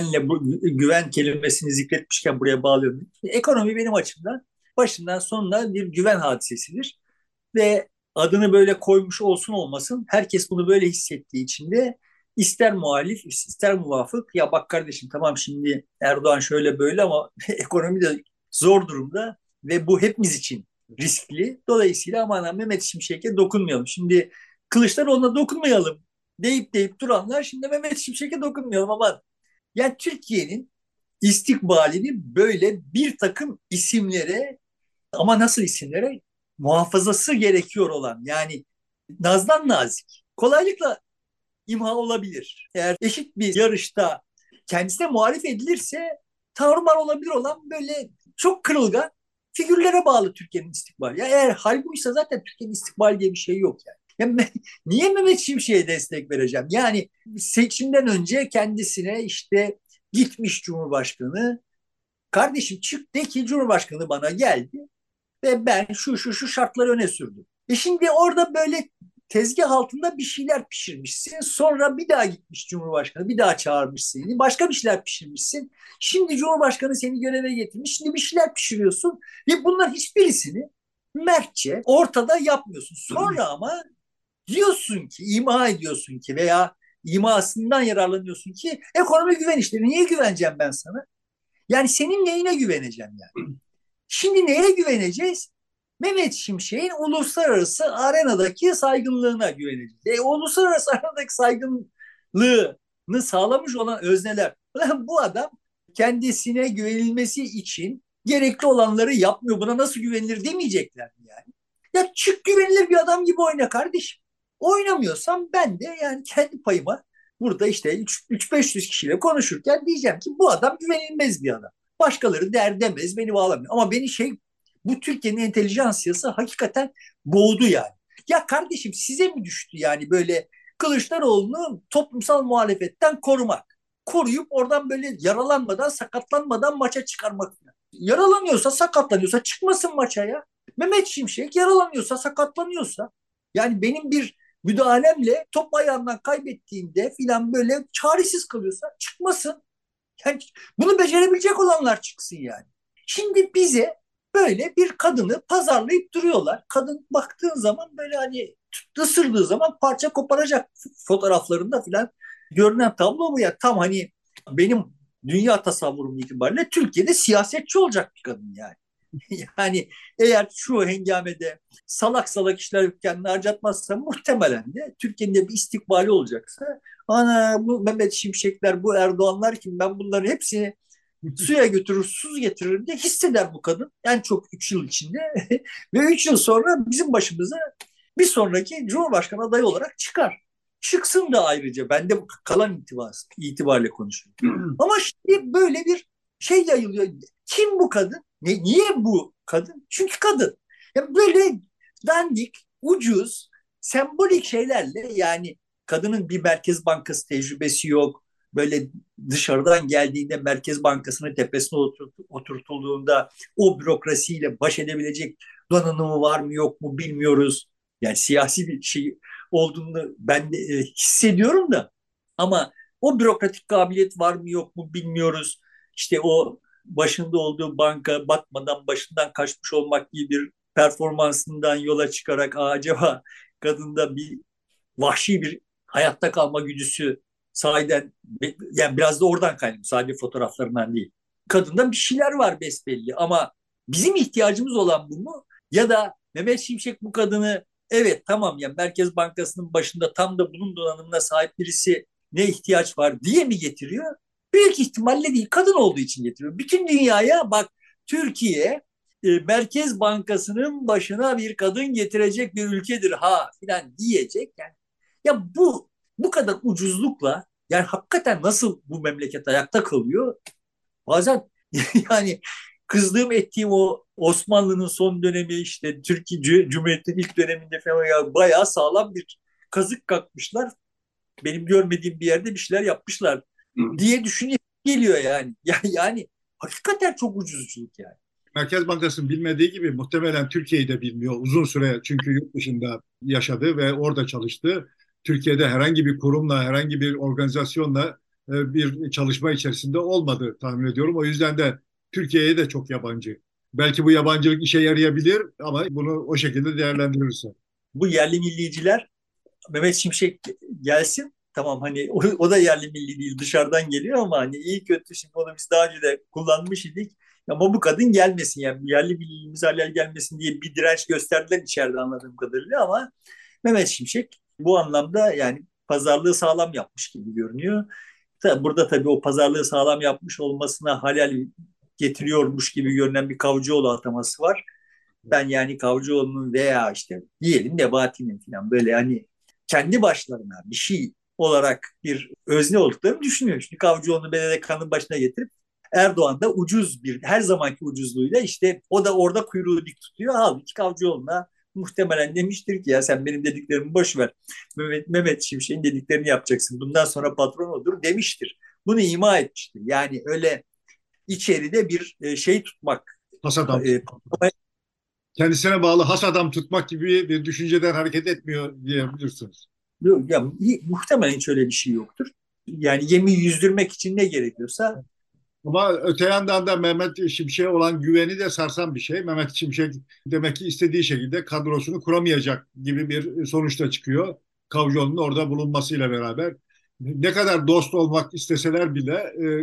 güven kelimesini zikretmişken buraya bağlıyorum. Ekonomi benim açımdan başından sonuna bir güven hadisesidir ve adını böyle koymuş olsun olmasın herkes bunu böyle hissettiği için de ister muhalif ister muvafık ya bak kardeşim tamam şimdi Erdoğan şöyle böyle ama ekonomi de zor durumda ve bu hepimiz için riskli. Dolayısıyla aman Mehmet Şimşek'e dokunmayalım. Şimdi Kılıçdaroğlu'na dokunmayalım deyip duranlar şimdi Mehmet Şimşek'e dokunmayalım aman. Yani Türkiye'nin istikbalini böyle bir takım isimlere ama nasıl isimlere muhafazası gerekiyor olan yani nazdan nazik kolaylıkla imha olabilir. Eğer eşit bir yarışta kendisine muhalif edilirse tarumar olabilir olan böyle çok kırılgan figürlere bağlı Türkiye'nin istikbali. Ya eğer hal buysa zaten Türkiye'nin istikbali diye bir şey yok yani. Niye Mehmet Şimşek'e destek vereceğim? Yani seçimden önce kendisine işte gitmiş Cumhurbaşkanı kardeşim çık de ki Cumhurbaşkanı bana geldi ve ben şu şartları öne sürdüm. Şimdi orada böyle tezgah altında bir şeyler pişirmişsin. Sonra bir daha gitmiş Cumhurbaşkanı, bir daha çağırmış seni. Başka bir şeyler pişirmişsin. Şimdi Cumhurbaşkanı seni göreve getirmiş. Şimdi bir şeyler pişiriyorsun ve bunların hiçbirisini mertçe ortada yapmıyorsun. Sonra ama diyorsun ki, ima ediyorsun ki veya imasından yararlanıyorsun ki ekonomi güven işleri. Niye güveneceğim ben sana? Yani senin neyine güveneceğim yani? Şimdi neye güveneceğiz? Mehmet Şimşek'in uluslararası arenadaki saygınlığına güveneceğiz. Uluslararası arenadaki saygınlığını sağlamış olan özneler. Bu adam kendisine güvenilmesi için gerekli olanları yapmıyor. Buna nasıl güvenilir demeyecekler mi yani? Ya çık güvenilir bir adam gibi oyna kardeşim. Oynamıyorsam ben de yani kendi payıma burada işte 300-500 kişiyle konuşurken diyeceğim ki bu adam güvenilmez bir adam. Başkaları der demez beni bağlamıyor. Ama beni bu Türkiye'nin entelijansiyası hakikaten boğdu yani. Ya kardeşim size mi düştü yani böyle Kılıçdaroğlu'nu toplumsal muhalefetten korumak? Koruyup oradan böyle yaralanmadan, sakatlanmadan maça çıkarmak. Yaralanıyorsa, sakatlanıyorsa çıkmasın maça ya. Mehmet Şimşek yaralanıyorsa, sakatlanıyorsa yani benim bir müdahalemle top ayağından kaybettiğinde filan böyle çaresiz kalıyorsa çıkmasın. Yani bunu becerebilecek olanlar çıksın yani. Şimdi bize böyle bir kadını pazarlayıp duruyorlar. Kadın baktığın zaman böyle hani ısırdığı zaman parça koparacak fotoğraflarında filan görünen tablo bu ya. Tam hani benim dünya tasavvurum itibariyle Türkiye'de siyasetçi olacak bir kadın yani. Yani eğer şu hengamede salak salak işler kendini harcatmazsa muhtemelen de Türkiye'nin de bir istikbali olacaksa ana bu Mehmet Şimşekler, bu Erdoğanlar kim ben bunların hepsini suya götürür, suz getirir diye hisseder bu kadın. En çok 3 yıl içinde ve 3 yıl sonra bizim başımıza bir sonraki Cumhurbaşkanı adayı olarak çıkar. Çıksın da ayrıca ben de kalan itibariyle konuşuyorum. Ama şimdi böyle bir şey yayılıyor. Kim bu kadın? Niye bu kadın? Çünkü kadın. Yani böyle dandik, ucuz, sembolik şeylerle yani kadının bir Merkez Bankası tecrübesi yok. Böyle dışarıdan geldiğinde Merkez Bankası'nın tepesine oturtulduğunda o bürokrasiyle baş edebilecek donanımı var mı yok mu bilmiyoruz. Yani siyasi bir şey olduğunu ben de hissediyorum da ama o bürokratik kabiliyet var mı yok mu bilmiyoruz. İşte o başında olduğu banka batmadan başından kaçmış olmak gibi bir performansından yola çıkarak acaba kadında bir vahşi bir hayatta kalma güdüsü sahiden yani biraz da oradan kaynaklı sadece fotoğraflarından değil. Kadında bir şeyler var besbelli ama bizim ihtiyacımız olan bu mu? Ya da Mehmet Şimşek bu kadını evet tamam ya Merkez Bankası'nın başında tam da bunun donanımına sahip birisi ne ihtiyaç var diye mi getiriyor? Büyük ihtimalle değil kadın olduğu için getiriyor. Bütün dünyaya bak Türkiye Merkez Bankası'nın başına bir kadın getirecek bir ülkedir ha filan diyecek. Yani ya bu kadar ucuzlukla yani hakikaten nasıl bu memleket ayakta kalıyor? Bazen yani kızdığım ettiğim o Osmanlı'nın son dönemi işte Türkiye Cumhuriyeti'nin ilk döneminde falan ya bayağı sağlam bir kazık kalkmışlar. Benim görmediğim bir yerde bir şeyler yapmışlar diye düşünüyor geliyor yani. Yani hakikaten çok ucuzculuk yani. Merkez Bankası'nın bilmediği gibi muhtemelen Türkiye'yi de bilmiyor uzun süre, çünkü yurt dışında yaşadı ve orada çalıştı. Türkiye'de herhangi bir kurumla, herhangi bir organizasyonla bir çalışma içerisinde olmadı tahmin ediyorum. O yüzden de Türkiye'ye de çok yabancı. Belki bu yabancılık işe yarayabilir ama bunu o şekilde değerlendirirse. Bu yerli milliciler, Mehmet Şimşek gelsin. Tamam, hani o da yerli milli değil, dışarıdan geliyor ama hani iyi kötü şimdi onu biz daha önce de kullanmış idik. Ama bu kadın gelmesin, yani yerli milliliğimiz hala gelmesin diye bir direnç gösterdiler içeride anladığım kadarıyla, ama Mehmet Şimşek bu anlamda yani pazarlığı sağlam yapmış gibi görünüyor. Burada tabii o pazarlığı sağlam yapmış olmasına halel getiriyormuş gibi görünen bir Kavcıoğlu ataması var. Ben yani Kavcıoğlu'nun veya işte diyelim Nebati'nin falan böyle hani kendi başlarına bir şey olarak bir özne olduklarını düşünüyorum. Çünkü Kavcıoğlu'nu BDDK'nın başına getirip Erdoğan da ucuz bir, her zamanki ucuzluğuyla işte o da orada kuyruğu dik tutuyor. Halbuki Kavcıoğlu'na muhtemelen demiştir ki ya sen benim dediklerimi boş ver. Mehmet Şimşek'in dediklerini yapacaksın. Bundan sonra patron odur demiştir. Bunu ima etmiştir. Yani öyle içeride bir şey tutmak, Has adam. e, Kendisine bağlı has adam tutmak gibi bir düşünceden hareket etmiyor diyebilirsiniz. ya, muhtemelen hiç öyle bir şey yoktur. Yani gemiyi yüzdürmek için ne gerekiyorsa. Ama öte yandan da Mehmet Şimşek'e olan güveni de sarsan bir şey. Mehmet Şimşek demek ki istediği şekilde kadrosunu kuramayacak gibi bir sonuçta çıkıyor. Kavcıoğlu'nun orada bulunmasıyla beraber. Ne kadar dost olmak isteseler bile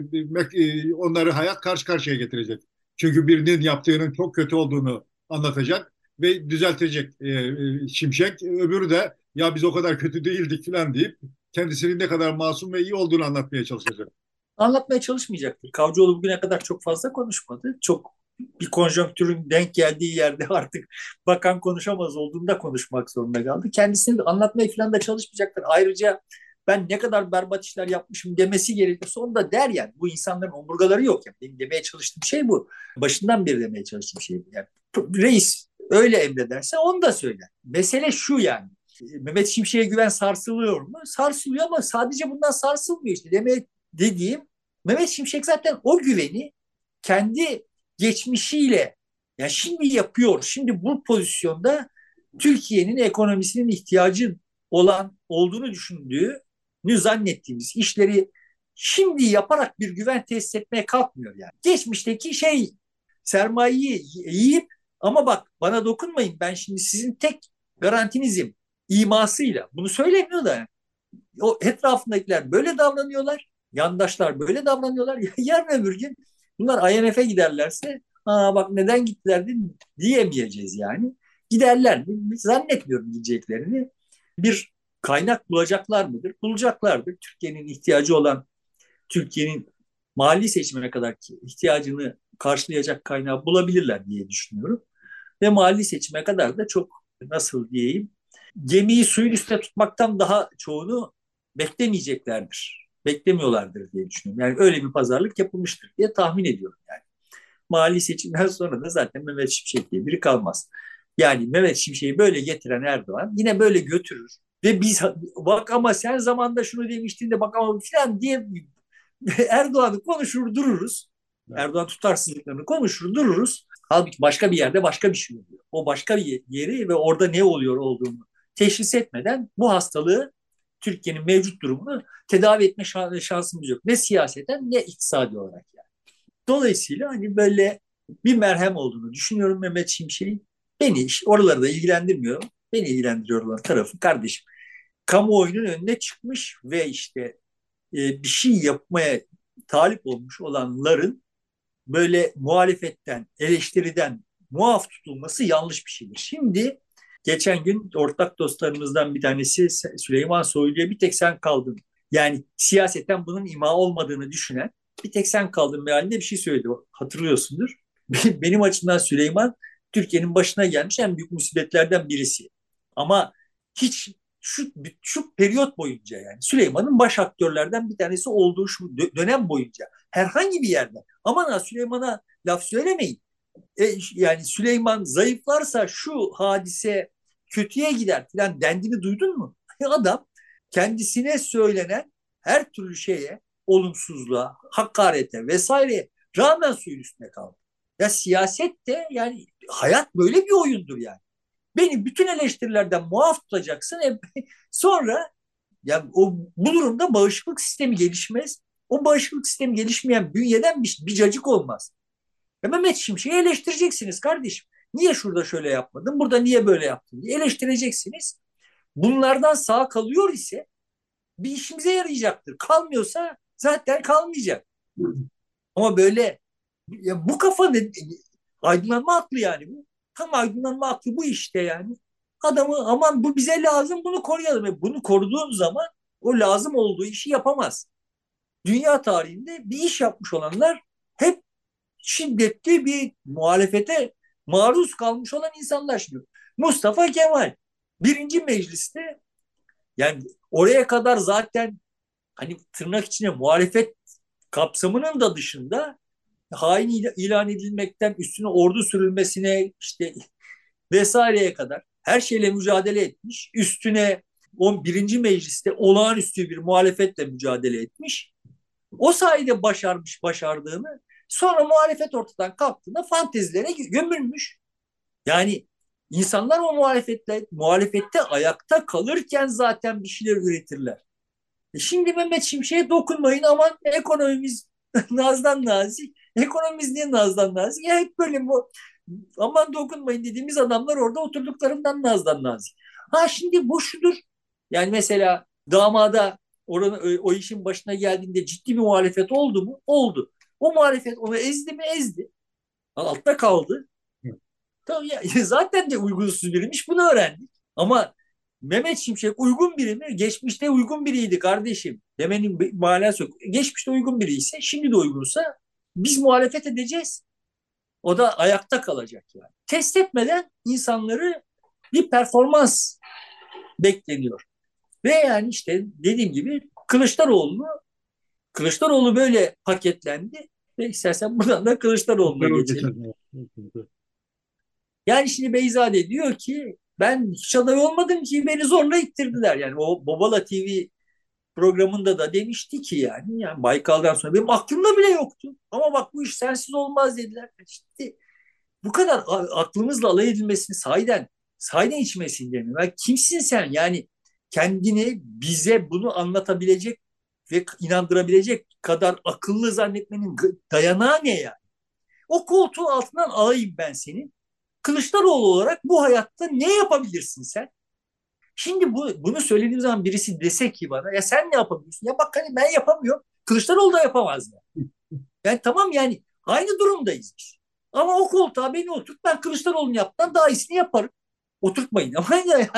onları hayat karşı karşıya getirecek. Çünkü birinin yaptığının çok kötü olduğunu anlatacak ve düzeltecek Şimşek. Öbürü de ya biz o kadar kötü değildik falan deyip kendisinin ne kadar masum ve iyi olduğunu anlatmaya çalışacak. Anlatmaya çalışmayacaktır. Kavcıoğlu bugüne kadar çok fazla konuşmadı. Çok bir konjonktürün denk geldiği yerde artık bakan konuşamaz olduğunda konuşmak zorunda kaldı. Kendisini de anlatmaya falan da çalışmayacaktır. Ayrıca ben ne kadar berbat işler yapmışım demesi gerekiyorsa onu da der yani. Bu insanların omurgaları yok. Yani benim demeye çalıştığım şey bu. Başından beri demeye çalıştığım şey bu. Yani reis öyle emrederse onu da söyler. Mesele şu yani. Mehmet Şimşek'e güven sarsılıyor mu? Sarsılıyor ama sadece bundan sarsılmıyor işte. Dediğim, Mehmet Şimşek zaten o güveni kendi geçmişiyle yani şimdi yapıyor. Şimdi bu pozisyonda Türkiye'nin ekonomisinin ihtiyacı olduğunu düşündüğünü zannettiğimiz işleri şimdi yaparak bir güven tesis etmeye kalkmıyor yani. Geçmişteki şey sermayeyi yiyip ama bak bana dokunmayın ben şimdi sizin tek garantinizim imasıyla bunu söylemiyor da yani. O etrafındakiler böyle davranıyorlar. Yandaşlar böyle davranıyorlar. Yarın öbür gün bunlar IMF'e giderlerse bak neden gittiler diyemeyeceğiz yani. Giderler mi? Zannetmiyorum gideceklerini. Bir kaynak bulacaklar mıdır? Bulacaklardır. Türkiye'nin ihtiyacı olan, Türkiye'nin mali seçime kadar ihtiyacını karşılayacak kaynağı bulabilirler diye düşünüyorum. Ve mali seçime kadar da çok nasıl diyeyim gemiyi suyun üstüne tutmaktan daha çoğunu beklemeyeceklerdir. Beklemiyorlardır diye düşünüyorum. Yani öyle bir pazarlık yapılmıştır diye tahmin ediyorum yani. Mali seçimden sonra da zaten Mehmet Şimşek diye biri kalmaz. Yani Mehmet Şimşek'i böyle getiren Erdoğan yine böyle götürür. Ve biz bak ama sen zamanda şunu demiştin de bak ama falan diye Erdoğan'ı konuşur dururuz. Evet. Erdoğan tutarsızlıklarını konuşur dururuz. Halbuki başka bir yerde başka bir şey oluyor. O başka bir yeri ve orada ne oluyor olduğunu teşhis etmeden bu hastalığı Türkiye'nin mevcut durumunu tedavi etme şansımız yok. Ne siyaseten ne iktisadi olarak yani. Dolayısıyla hani böyle bir merhem olduğunu düşünüyorum Mehmet Şimşek'in. Beni oraları da ilgilendirmiyor. Beni ilgilendiriyor olan tarafı kardeşim. Kamuoyunun önüne çıkmış ve işte bir şey yapmaya talip olmuş olanların böyle muhalefetten, eleştiriden muaf tutulması yanlış bir şeydir. Şimdi geçen gün ortak dostlarımızdan bir tanesi Süleyman Soylu'ya bir tek sen kaldın. Yani siyaseten bunun ima olmadığını düşünen bir tek sen kaldın mealinde bir şey söyledi. Hatırlıyorsundur. Benim açımdan Süleyman Türkiye'nin başına gelmiş en büyük musibetlerden birisi. Ama hiç şu periyot boyunca yani Süleyman'ın baş aktörlerden bir tanesi olduğu şu dönem boyunca herhangi bir yerde aman ha Süleyman'a laf söylemeyin. Yani Süleyman zayıflarsa şu hadise kötüye gider falan dendiğini duydun mu? Adam kendisine söylenen her türlü şeye, olumsuzluğa, hakarete vesaireye rağmen suyun üstüne kaldı. Ya siyaset de yani hayat böyle bir oyundur yani. Beni bütün eleştirilerden muaf tutacaksın. Sonra ya bu durumda bağışıklık sistemi gelişmez. O bağışıklık sistemi gelişmeyen bünyeden bir cacık olmaz. Ya Mehmet Şimşek'i eleştireceksiniz kardeşim. Niye şurada şöyle yapmadın, burada niye böyle yaptın diye eleştireceksiniz. Bunlardan sağ kalıyor ise bir işimize yarayacaktır. Kalmıyorsa zaten kalmayacak. Ama böyle ya bu kafa aydınlanma aklı yani bu. Tam aydınlanma aklı bu işte yani. Adamı aman bu bize lazım bunu koruyalım. Bunu koruduğun zaman o lazım olduğu işi yapamaz. Dünya tarihinde bir iş yapmış olanlar hep şiddetli bir muhalefete maruz kalmış olan insanlar şimdi. Mustafa Kemal birinci mecliste yani oraya kadar zaten hani tırnak içine muhalefet kapsamının da dışında hain ilan edilmekten üstüne ordu sürülmesine işte vesaireye kadar her şeyle mücadele etmiş. Üstüne 11. mecliste olağanüstü bir muhalefetle mücadele etmiş. O sayede başardığını sonra muhalefet ortadan kalktığında fantezilere gömülmüş. Yani insanlar o muhalefette ayakta kalırken zaten bir şeyler üretirler. Şimdi Mehmet Şimşek'e dokunmayın aman ekonomimiz nazdan nazik. Ekonomimiz niye nazdan nazik? Ya hep böyle bu aman dokunmayın dediğimiz adamlar orada oturduklarından nazdan nazik. Ha şimdi bu şudur. Yani mesela damada o işin başına geldiğinde ciddi bir muhalefet oldu mu? Oldu. O muhalefet onu ezdi mi? Ezdi. Altta kaldı. Tamam ya, zaten de uygunsuz biriymiş bunu öğrendik. Ama Mehmet Şimşek uygun biri mi? Geçmişte uygun biriydi kardeşim. Demenin bir manası yok. Geçmişte uygun biri ise şimdi de uygunsa biz muhalefet edeceğiz. O da ayakta kalacak yani. Test etmeden insanları bir performans bekleniyor. Ve yani işte dediğim gibi Kılıçdaroğlu böyle paketlendi. Ve istersen buradan da Kılıçdaroğlu'na Doğru geçelim. geçen. Yani şimdi Beyzade diyor ki ben hiç aday olmadım ki beni zorla ittirdiler. Yani o Bobala TV programında da demişti ki yani Baykal'dan sonra benim aklımda bile yoktu. Ama bak bu iş sensiz olmaz dediler. İşte bu kadar aklımızla alay edilmesini sahiden içmesinde mi? Ya kimsin sen? Yani kendini bize bunu anlatabilecek ve inandırabilecek kadar akıllı zannetmenin dayanağı ne ya? O koltuğun altından alayım ben senin. Kılıçdaroğlu olarak bu hayatta ne yapabilirsin sen? Şimdi bunu söylediğim zaman birisi dese ki bana ya sen ne yapabiliyorsun? Ya bak hani ben yapamıyorum. Kılıçdaroğlu da yapamaz ya. Yani tamam yani aynı durumdayız biz. Ama o koltuğa beni oturt ben Kılıçdaroğlu'nun yaptığından daha iyisini yaparım. Oturtmayın ama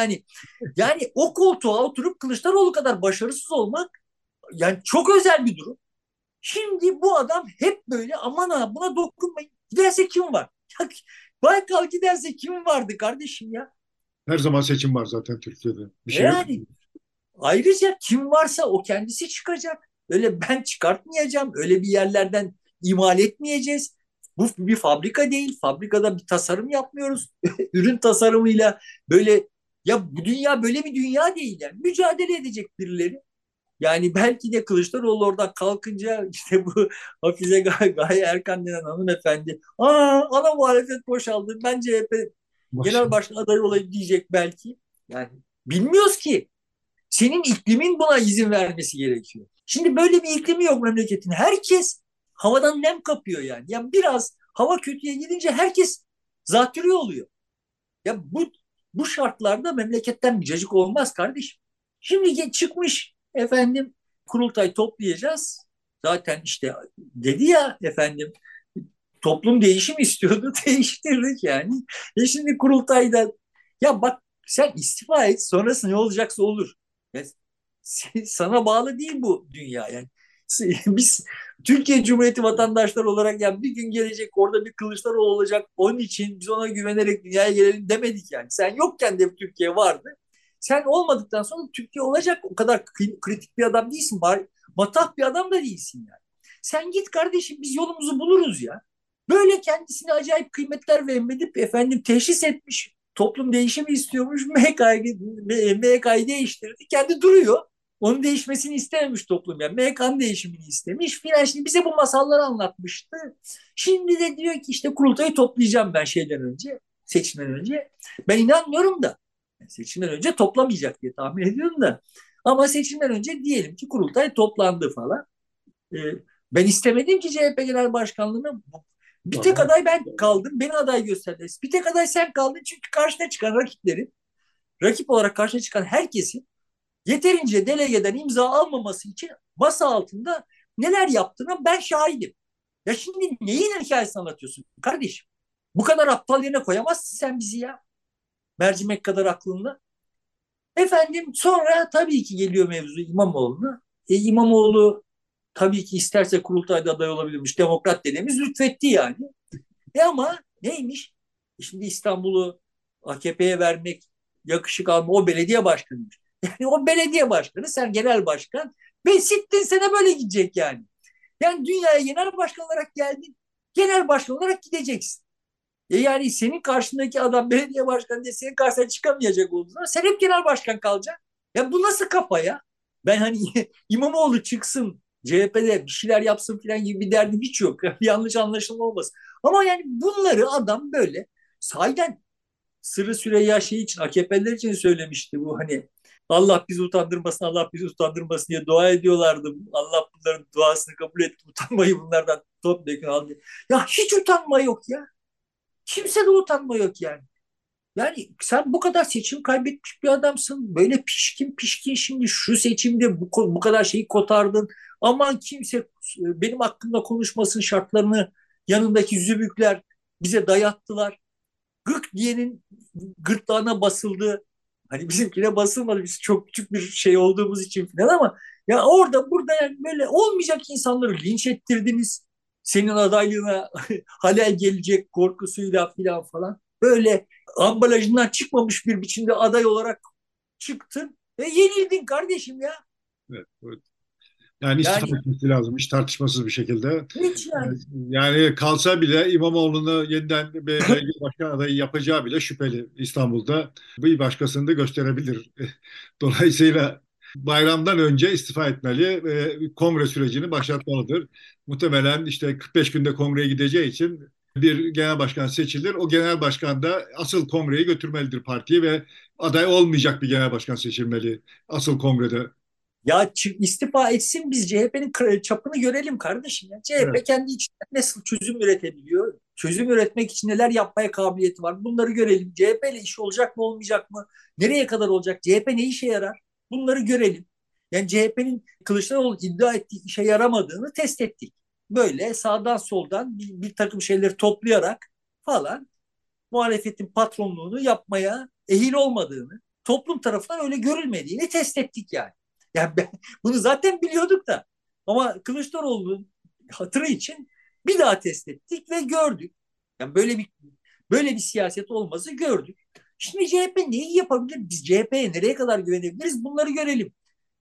yani o koltuğa oturup Kılıçdaroğlu kadar başarısız olmak yani çok özel bir durum. Şimdi bu adam hep böyle aman ha buna dokunmayın. Giderse kim var? Ya, Baykal giderse kim vardı kardeşim ya? Her zaman seçim var zaten Türkiye'de. Bir şey yok. Yani ayrıca kim varsa o kendisi çıkacak. Öyle ben çıkartmayacağım. Öyle bir yerlerden imal etmeyeceğiz. Bu bir fabrika değil. Fabrikada bir tasarım yapmıyoruz. Ürün tasarımıyla böyle ya bu dünya böyle bir dünya değil yani. Mücadele edecek birileri. Yani belki de Kılıçdaroğlu oradan kalkınca işte bu Hafize Gaye Erkan denen hanımefendi ana muhalefet boşaldı. Ben CHP genel Maşallah. başkan adayı olayım diyecek belki. Yani bilmiyoruz ki. Senin iklimin buna izin vermesi gerekiyor. Şimdi böyle bir iklimi yok memleketin. Herkes havadan nem kapıyor yani. Ya biraz hava kötüye gidince herkes zatürre oluyor. Ya bu şartlarda memleketten bir cacık olmaz kardeşim. Şimdi çıkmış efendim kurultay toplayacağız. Zaten işte dedi ya efendim toplum değişim istiyordu. Değiştirdik yani. Şimdi kurultayda ya bak sen istifa et sonrası ne olacaksa olur. Ya, sana bağlı değil bu dünya yani. Biz Türkiye Cumhuriyeti vatandaşları olarak yani bir gün gelecek orada bir Kılıçdaroğlu olacak. Onun için biz ona güvenerek dünyaya gelelim demedik yani. Sen yokken de Türkiye vardı. Sen olmadıktan sonra Türkiye olacak. O kadar kritik bir adam değilsin. Matah bir adam da değilsin yani. Sen git kardeşim biz yolumuzu buluruz ya. Böyle kendisine acayip kıymetler vehmedip efendim teşhis etmiş. Toplum değişimi istiyormuş. MHK'yı değiştirdi. Kendi duruyor. Onun değişmesini istememiş toplum yani. MHK'nın değişimini istemiş filan. Şimdi bize bu masalları anlatmıştı. Şimdi de diyor ki işte kurultayı toplayacağım ben şeyden önce, seçimden önce. Ben inanmıyorum da. Seçimden önce toplamayacak diye tahmin ediyorum da. Ama seçimden önce diyelim ki kurultay toplandı falan. Ee, Ben istemedim ki CHP Genel Başkanlığı'nı. Bir tek Aha. aday ben kaldım. Beni aday gösterdiler. Bir tek aday sen kaldın. Çünkü karşına çıkan rakiplerin, rakip olarak karşına çıkan herkesin yeterince delegeden imza almaması için masa altında neler yaptığına ben şahidim. Ya şimdi neyin hikayesini anlatıyorsun kardeşim? Bu kadar aptal yerine koyamazsın sen bizi ya. Mercimek kadar aklınla. Efendim sonra tabii ki geliyor mevzu İmamoğlu'na. İmamoğlu tabii ki isterse kurultayda aday olabilirmiş. Demokrat dedemiz lütfetti yani. Ama neymiş? Şimdi İstanbul'u AKP'ye vermek yakışık alma o belediye başkanıymış. Yani o belediye başkanı sen genel başkan ve sittin sene böyle gidecek yani. Yani dünyaya genel başkan olarak geldin. Genel başkan olarak gideceksin. Yani senin karşındaki adam belediye başkanı diye senin karşısına çıkamayacak olduğu zaman sen hep genel başkan kalacaksın. Ya bu nasıl kafa ya? Ben hani İmamoğlu çıksın CHP'de bir şeyler yapsın falan gibi bir derdim hiç yok. Bir yanlış anlaşılma olmasın. Ama yani bunları adam böyle sahiden Sırrı Süreyya şey için AKP'liler için söylemişti bu hani Allah bizi utandırmasın, Allah bizi utandırmasın diye dua ediyorlardı. Allah bunların duasını kabul etti. Utanmayı bunlardan topyekun aldı. Ya hiç utanma yok ya. Kimse de utanma yok yani. Yani sen bu kadar seçim kaybetmiş bir adamsın. Böyle pişkin pişkin şimdi şu seçimde bu kadar şeyi kotardın. Aman kimse benim hakkımda konuşmasın şartlarını yanındaki zübükler bize dayattılar. Gık diyenin gırtlağına basıldı. Hani bizimkine basılmadı. Biz çok küçük bir şey olduğumuz için falan ama ya orada burada yani böyle olmayacak insanları linç ettirdiniz. Senin adaylığına halel gelecek korkusuyla falan falan. Böyle ambalajından çıkmamış bir biçimde aday olarak çıktın ve yenildin kardeşim ya. Evet, evet. Yani istifa Yani etmesi lazım hiç tartışmasız bir şekilde. hiç yani. Yani kalsa bile İmamoğlu'nu yeniden bir belediye başkan adayı yapacağı bile şüpheli İstanbul'da. Bir başkasını da gösterebilir. Dolayısıyla bayramdan önce istifa etmeli ve kongre sürecini başlatmalıdır. Muhtemelen işte 45 günde kongreye gideceği için bir genel başkan seçilir. O genel başkan da asıl kongreyi götürmelidir partiye ve aday olmayacak bir genel başkan seçilmeli asıl kongrede. Ya istifa etsin biz CHP'nin çapını görelim kardeşim. Ya. Evet. CHP kendi içinden nasıl çözüm üretebiliyor? Çözüm üretmek için neler yapmaya kabiliyeti var? Bunları görelim. CHP ile iş olacak mı olmayacak mı? Nereye kadar olacak? CHP ne işe yarar? Bunları görelim. Yani CHP'nin Kılıçdaroğlu iddia ettiği işe yaramadığını test ettik. Böyle sağdan soldan bir takım şeyleri toplayarak falan muhalefetin patronluğunu yapmaya ehil olmadığını, toplum tarafından öyle görülmediğini test ettik yani. Yani ben, bunu zaten biliyorduk da ama Kılıçdaroğlu'nun hatırı için bir daha test ettik ve gördük. Yani böyle bir siyaset olması gördük. Şimdi CHP neyi yapabilir? Biz CHP'ye nereye kadar güvenebiliriz? Bunları görelim.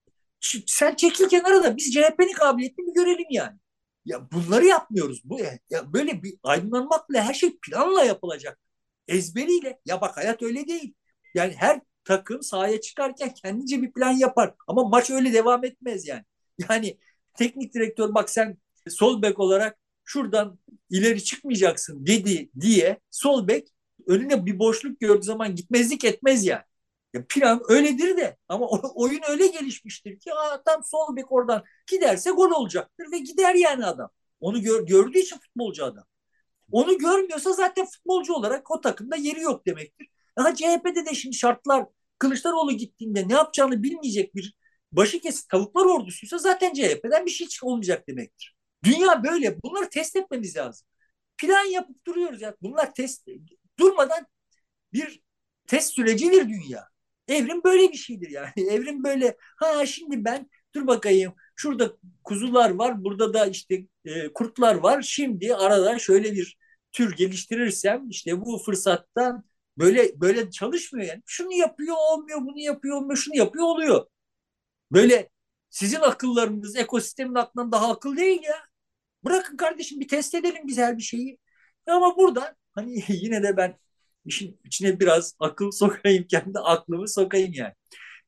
Sen çekil kenara da biz CHP'nin kabiliyetini bir görelim yani. Ya bunları yapmıyoruz. Ya böyle bir aydınlanmakla her şey planla yapılacak. Ezberiyle. Ya bak hayat öyle değil. Yani her takım sahaya çıkarken kendince bir plan yapar. Ama maç öyle devam etmez yani. Yani teknik direktör bak sen sol bek olarak şuradan ileri çıkmayacaksın dedi diye sol bek önüne bir boşluk gördüğü zaman gitmezlik etmez yani. Ya plan öyledir de ama oyun öyle gelişmiştir ki tam sol bek oradan giderse gol olacaktır ve gider yani adam. Onu gördüğü için futbolcu adam. Onu görmüyorsa zaten futbolcu olarak o takımda yeri yok demektir. Daha CHP'de de şimdi şartlar Kılıçdaroğlu gittiğinde ne yapacağını bilmeyecek bir başı kesik tavuklar ordusuysa zaten CHP'den bir şey olmayacak demektir. Dünya böyle. Bunları test etmemiz lazım. Plan yapıp duruyoruz ya. Bunlar test durmadan bir test sürecidir dünya. Evrim böyle bir şeydir yani. Evrim böyle ha şimdi ben dur bakayım şurada kuzular var burada da işte kurtlar var. Şimdi arada şöyle bir tür geliştirirsem işte bu fırsattan böyle çalışmıyor yani. Şunu yapıyor olmuyor, bunu yapıyor olmuyor, şunu yapıyor oluyor. Böyle sizin akıllarınız ekosistemin aklından daha akıl değil ya. Bırakın kardeşim bir test edelim biz her bir şeyi. Ama burada hani yine de ben işin içine biraz akıl sokayım, kendi aklımı sokayım yani.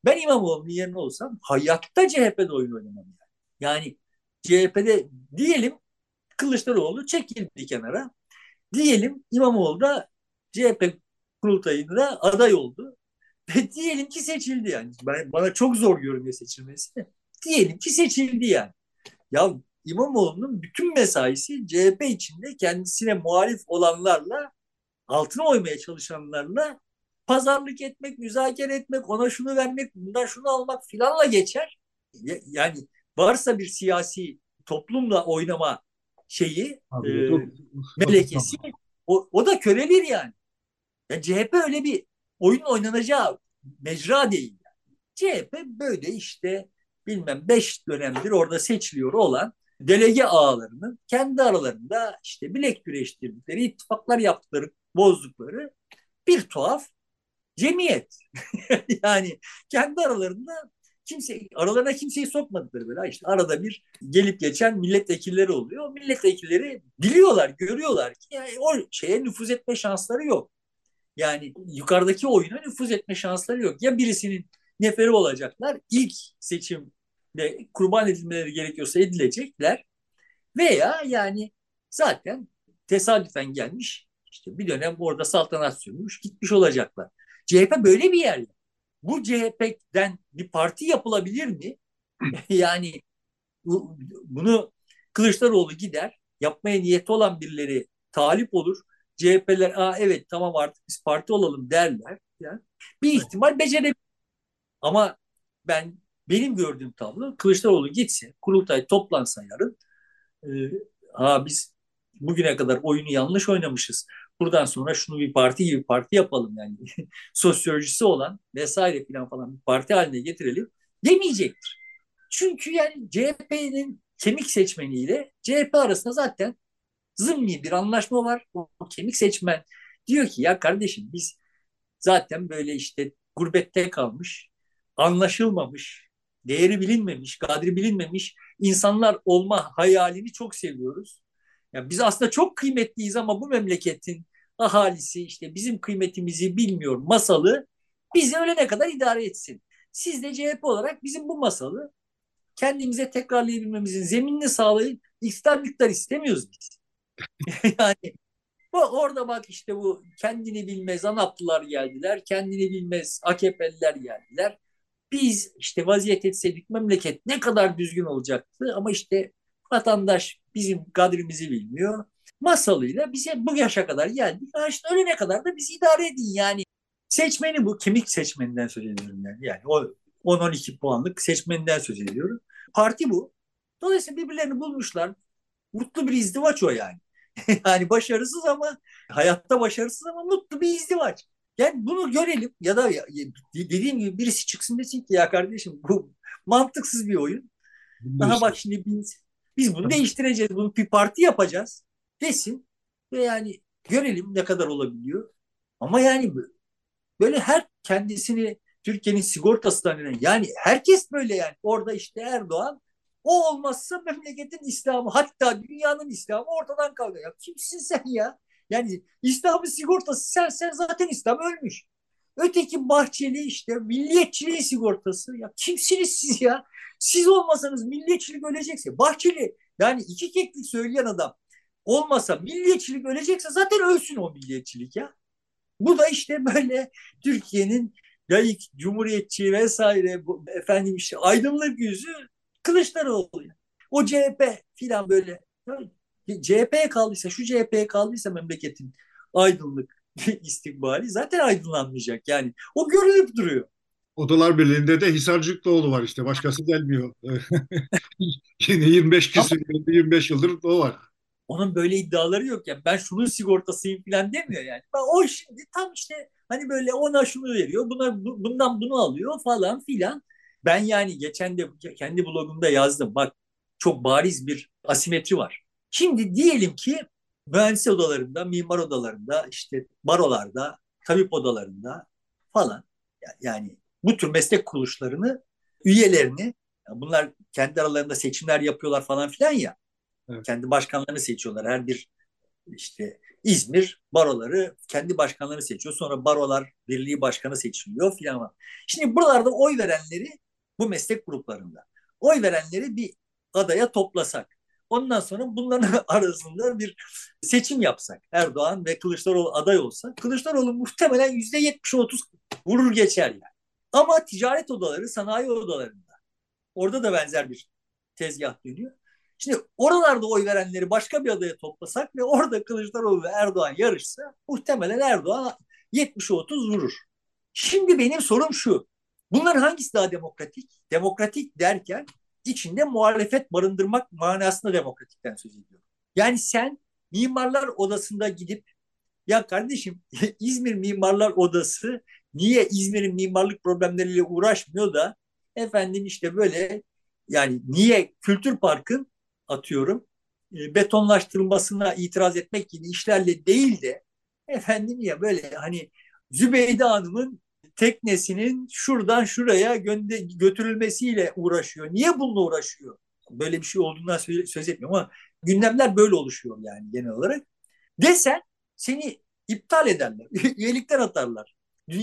Ben İmamoğlu'nun yerine olsam hayatta CHP'de oyun oynamam. Yani CHP'de diyelim Kılıçdaroğlu çekildi kenara. Diyelim İmamoğlu da CHP kurultayında aday oldu. Ve diyelim ki seçildi yani. Bana çok zor görünüyor seçilmesi. Diyelim ki seçildi yani. Ya İmamoğlu'nun bütün mesaisi CHP içinde kendisine muhalif olanlarla, altına oymaya çalışanlarla pazarlık etmek, müzakere etmek, ona şunu vermek, bundan şunu almak filanla geçer. Yani varsa bir siyasi toplumla oynama şeyi, Abi de çok melekesi, o da körelir yani. Ya CHP öyle bir oyun oynanacağı mecra değil. CHP böyle işte bilmem 5 dönemdir orada seçiliyor olan delege ağalarının kendi aralarında işte bilek güreştirdikleri, ittifaklar yaptıkları, bozdukları bir tuhaf cemiyet. Yani kendi aralarında aralarına kimseyi sokmadıkları böyle işte arada bir gelip geçen milletvekilleri oluyor. O milletvekilleri biliyorlar, görüyorlar ki yani o şeye nüfuz etme şansları yok. Yani yukarıdaki oyuna nüfuz etme şansları yok. Ya birisinin neferi olacaklar, ilk seçimde kurban edilmeleri gerekiyorsa edilecekler veya yani zaten tesadüfen gelmiş işte bir dönem orada saltanat sürmüş gitmiş olacaklar. CHP böyle bir yer. Bu CHP'den bir parti yapılabilir mi? Yani bunu Kılıçdaroğlu gider, yapmaya niyeti olan birileri talip olur. CHP'ler evet tamam artık biz parti olalım derler. Yani bir ihtimal becerebilir. Ama benim gördüğüm tablo Kılıçdaroğlu gitse, kurultay toplansa yarın biz bugüne kadar oyunu yanlış oynamışız. Buradan sonra şunu bir parti gibi parti yapalım yani. Sosyolojisi olan vesaire falan bir parti haline getirelim demeyecektir. Çünkü yani CHP'nin kemik seçmeniyle CHP arasında zaten zımni bir anlaşma var. O kemik seçmen diyor ki ya kardeşim biz zaten böyle işte gurbette kalmış, anlaşılmamış, değeri bilinmemiş, kadri bilinmemiş insanlar olma hayalini çok seviyoruz. Yani biz aslında çok kıymetliyiz ama bu memleketin ahalisi işte bizim kıymetimizi bilmiyor masalı bizi ölene kadar idare etsin. Siz de CHP olarak bizim bu masalı kendimize tekrarlayabilmemizin zeminini sağlayın. İktidar miktar istemiyoruz biz. Yani orada bak işte bu kendini bilmez ANAP'lılar geldiler. Kendini bilmez AKP'liler geldiler. Biz işte vaziyet etseydik memleket ne kadar düzgün olacaktı ama işte vatandaş bizim kadrimizi bilmiyor. Masalıyla bize bu yaşa kadar geldik. İşte ölene kadar da bizi idare edin yani. Seçmeni bu. Kemik seçmeninden söz ediyorum yani. Yani o 10-12 puanlık seçmeninden söz ediyorum. Parti bu. Dolayısıyla birbirlerini bulmuşlar. Mutlu bir izdivaç o yani. Yani başarısız ama hayatta başarısız ama mutlu bir izdivaç. Yani bunu görelim ya da dediğim gibi birisi çıksın desin ki ya kardeşim bu mantıksız bir oyun. Bunda Aha işte. bak şimdi biz bunu değiştireceğiz. Bunu bir parti yapacağız desin ve yani görelim ne kadar olabiliyor. Ama yani böyle her kendisini Türkiye'nin sigortası denilen yani herkes böyle yani orada işte Erdoğan o olmazsa memleketin İslamı hatta dünyanın İslamı ortadan kalkıyor. Ya kimsin sen ya? Yani İslam'ın sigortası sen zaten İslam ölmüş. Öteki Bahçeli işte milliyetçiliğin sigortası. Ya kimsiniz siz ya? Siz olmasanız milliyetçilik ölecekse. Bahçeli yani iki keklik söyleyen adam olmasa milliyetçilik ölecekse zaten ölsün o milliyetçilik ya. Bu da işte böyle Türkiye'nin laik, cumhuriyetçi vesaire efendim işte aydınlık yüzü Kılıçdaroğlu. O CHP filan böyle CHP'ye kaldıysa şu CHP'ye kaldıysa memleketin aydınlık istikbali zaten aydınlanmayacak yani. O görülüp duruyor. Odalar Birliği'nde de Hisarcıklıoğlu var işte. Başkası gelmiyor. Yine 25 Ama küsur, 25 yıldır o var. onun böyle iddiaları yok ya. Ben şunun sigortasıyım falan demiyor yani. O şimdi tam işte hani böyle ona şunu veriyor, bundan bunu alıyor falan filan. Ben yani geçen de kendi blogumda yazdım. Bak çok bariz bir asimetri var. Şimdi diyelim ki mühendis odalarında, mimar odalarında, işte barolarda, tabip odalarında falan yani bu tür meslek kuruluşlarını, üyelerini bunlar kendi aralarında seçimler yapıyorlar falan filan ya Evet. kendi başkanlarını seçiyorlar her bir İşte İzmir baroları kendi başkanlarını seçiyor. Sonra barolar birliği başkanı seçiliyor filan. Şimdi buralarda oy verenleri, bu meslek gruplarında oy verenleri bir adaya toplasak. Ondan sonra bunların arasında bir seçim yapsak. Erdoğan ve Kılıçdaroğlu aday olsa, Kılıçdaroğlu muhtemelen %70-30 vurur geçer yani. Ama ticaret odaları, sanayi odalarında orada da benzer bir tezgah dönüyor. Şimdi oralarda oy verenleri başka bir adaya toplasak ve orada Kılıçdaroğlu ve Erdoğan yarışsa muhtemelen Erdoğan 70'e 30 vurur. Şimdi benim sorum şu. Bunların hangisi daha demokratik? Demokratik derken içinde muhalefet barındırmak manasında demokratikten söz ediyorum. Yani sen Mimarlar Odası'nda gidip ya kardeşim İzmir Mimarlar Odası niye İzmir'in mimarlık problemleriyle uğraşmıyor da efendim işte böyle yani niye Kültür Park'ın atıyorum betonlaştırılmasına itiraz etmek gibi işlerle değil de efendim ya böyle hani Zübeyde Hanım'ın teknesinin şuradan şuraya götürülmesiyle uğraşıyor. Niye bununla uğraşıyor? Böyle bir şey olduğundan söz etmiyorum ama gündemler böyle oluşuyor yani genel olarak. Desen seni iptal ederler. Üyelikten atarlar.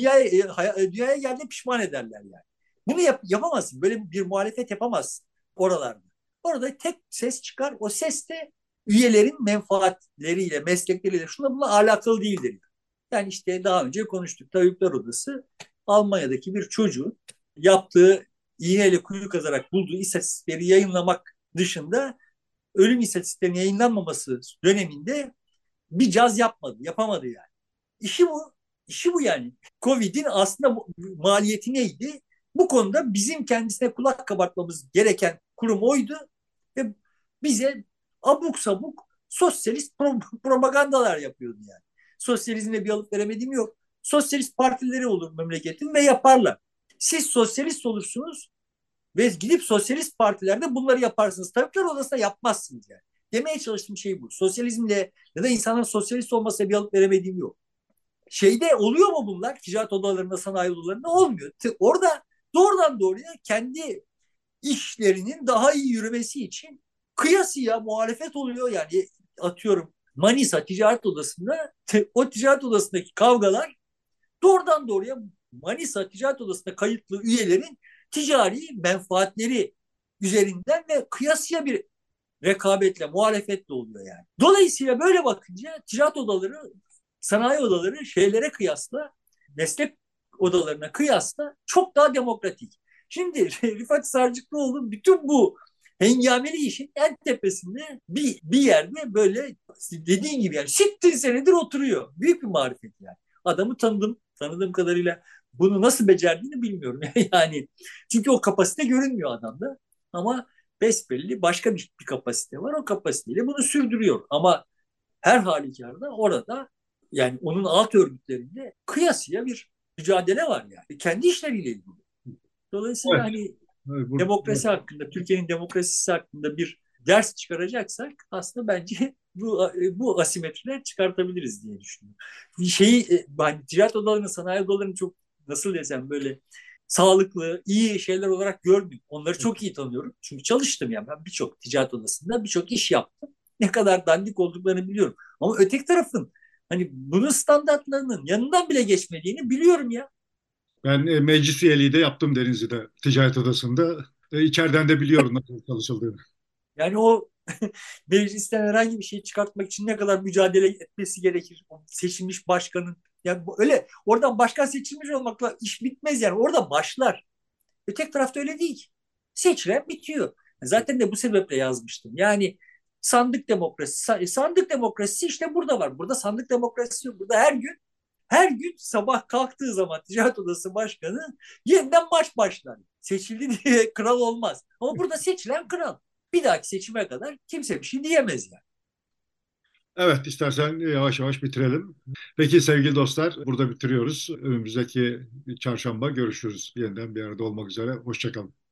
Dünyaya geldiğinde pişman ederler yani. Bunu yapamazsın. Böyle bir muhalefet yapamazsın oralarda. Orada tek ses çıkar. O ses de üyelerin menfaatleriyle, meslekleriyle şuna bununla alakalı değildir. Yani işte daha önce konuştuk. Tabipler Odası Almanya'daki bir çocuğun yaptığı iğneyle kuyu kazarak bulduğu istatistikleri yayınlamak dışında ölüm istatistiklerinin yayınlanmaması döneminde bir caz yapmadı, yapamadı yani. İşi bu. İşi bu yani. Covid'in aslında maliyeti neydi? Bu konuda bizim kendisine kulak kabartmamız gereken kurum oydu ve bize abuk sabuk sosyalist propagandalar yapıyordu yani. Sosyalizmle bir alıp veremediğim yok. Sosyalist partileri olur memleketin ve yaparlar. Siz sosyalist olursunuz ve gidip sosyalist partilerde bunları yaparsınız. Tabipler Odası'nda yapmazsınız yani. Demeye çalıştığım şey bu. Sosyalizmle ya da insanların sosyalist olmasına bir alıp veremediğim yok. Şeyde oluyor mu bunlar? Ticaret odalarında, sanayi odalarında olmuyor. Orada doğrudan doğruya kendi işlerinin daha iyi yürümesi için kıyasıya muhalefet oluyor. Yani atıyorum Manisa Ticaret Odası'nda o ticaret odasındaki kavgalar doğrudan doğruya Manisa Ticaret Odası'nda kayıtlı üyelerin ticari menfaatleri üzerinden ve kıyasıya bir rekabetle, muhalefetle oluyor yani. Dolayısıyla böyle bakınca ticaret odaları, sanayi odaları şeylere kıyasla, meslek odalarına kıyasla çok daha demokratik. Şimdi Rifat Sarcıklıoğlu bütün bu hengameli işin en tepesinde bir yerde böyle dediğin gibi yani 60 senedir oturuyor. Büyük bir marifet yani. Adamı tanıdığım kadarıyla bunu nasıl becerdiğini bilmiyorum. Yani çünkü o kapasite görünmüyor adamda. Ama besbelli başka bir kapasite var. O kapasiteyle bunu sürdürüyor. Ama her halükarda orada yani onun alt örgütlerinde kıyasıya bir mücadele var yani. Kendi işleriyle ilgili. Dolayısıyla Evet. hani Evet, demokrasi hakkında, Türkiye'nin demokrasisi hakkında bir ders çıkaracaksak aslında bence bu asimetriler çıkartabiliriz diye düşünüyorum. Bir şeyi hani ticaret odalarını, sanayi odalarını çok nasıl desem böyle sağlıklı, iyi şeyler olarak görmüyorum. Onları çok iyi tanıyorum. Çünkü çalıştım yani ben birçok ticaret odasında birçok iş yaptım. Ne kadar dandik olduklarını biliyorum. Ama öteki tarafın hani bunun standartlarının yanından bile geçmediğini biliyorum ya. ben meclis üyeliği de yaptım Denizli'de, ticaret odasında. İçeriden de biliyorum nasıl çalışıldığını. Yani o meclisten herhangi bir şey çıkartmak için ne kadar mücadele etmesi gerekir? O seçilmiş başkanın. Yani öyle oradan başkan seçilmiş olmakla iş bitmez yani. Orada başlar. Öteki tarafta öyle değil. Seçilen bitiyor. Zaten de bu sebeple yazmıştım. Yani sandık demokrasisi, sandık demokrasisi işte burada var. Burada sandık demokrasisi yok. Burada her gün sabah kalktığı zaman ticaret odası başkanı yeniden maç başlar. Seçildi diye kral olmaz. Ama burada seçilen kral. Bir dahaki seçime kadar kimse bir şey diyemez yani. Evet, istersen yavaş yavaş bitirelim. Peki sevgili dostlar, burada bitiriyoruz. Önümüzdeki çarşamba görüşürüz. Yeniden bir arada olmak üzere. Hoşça kalın.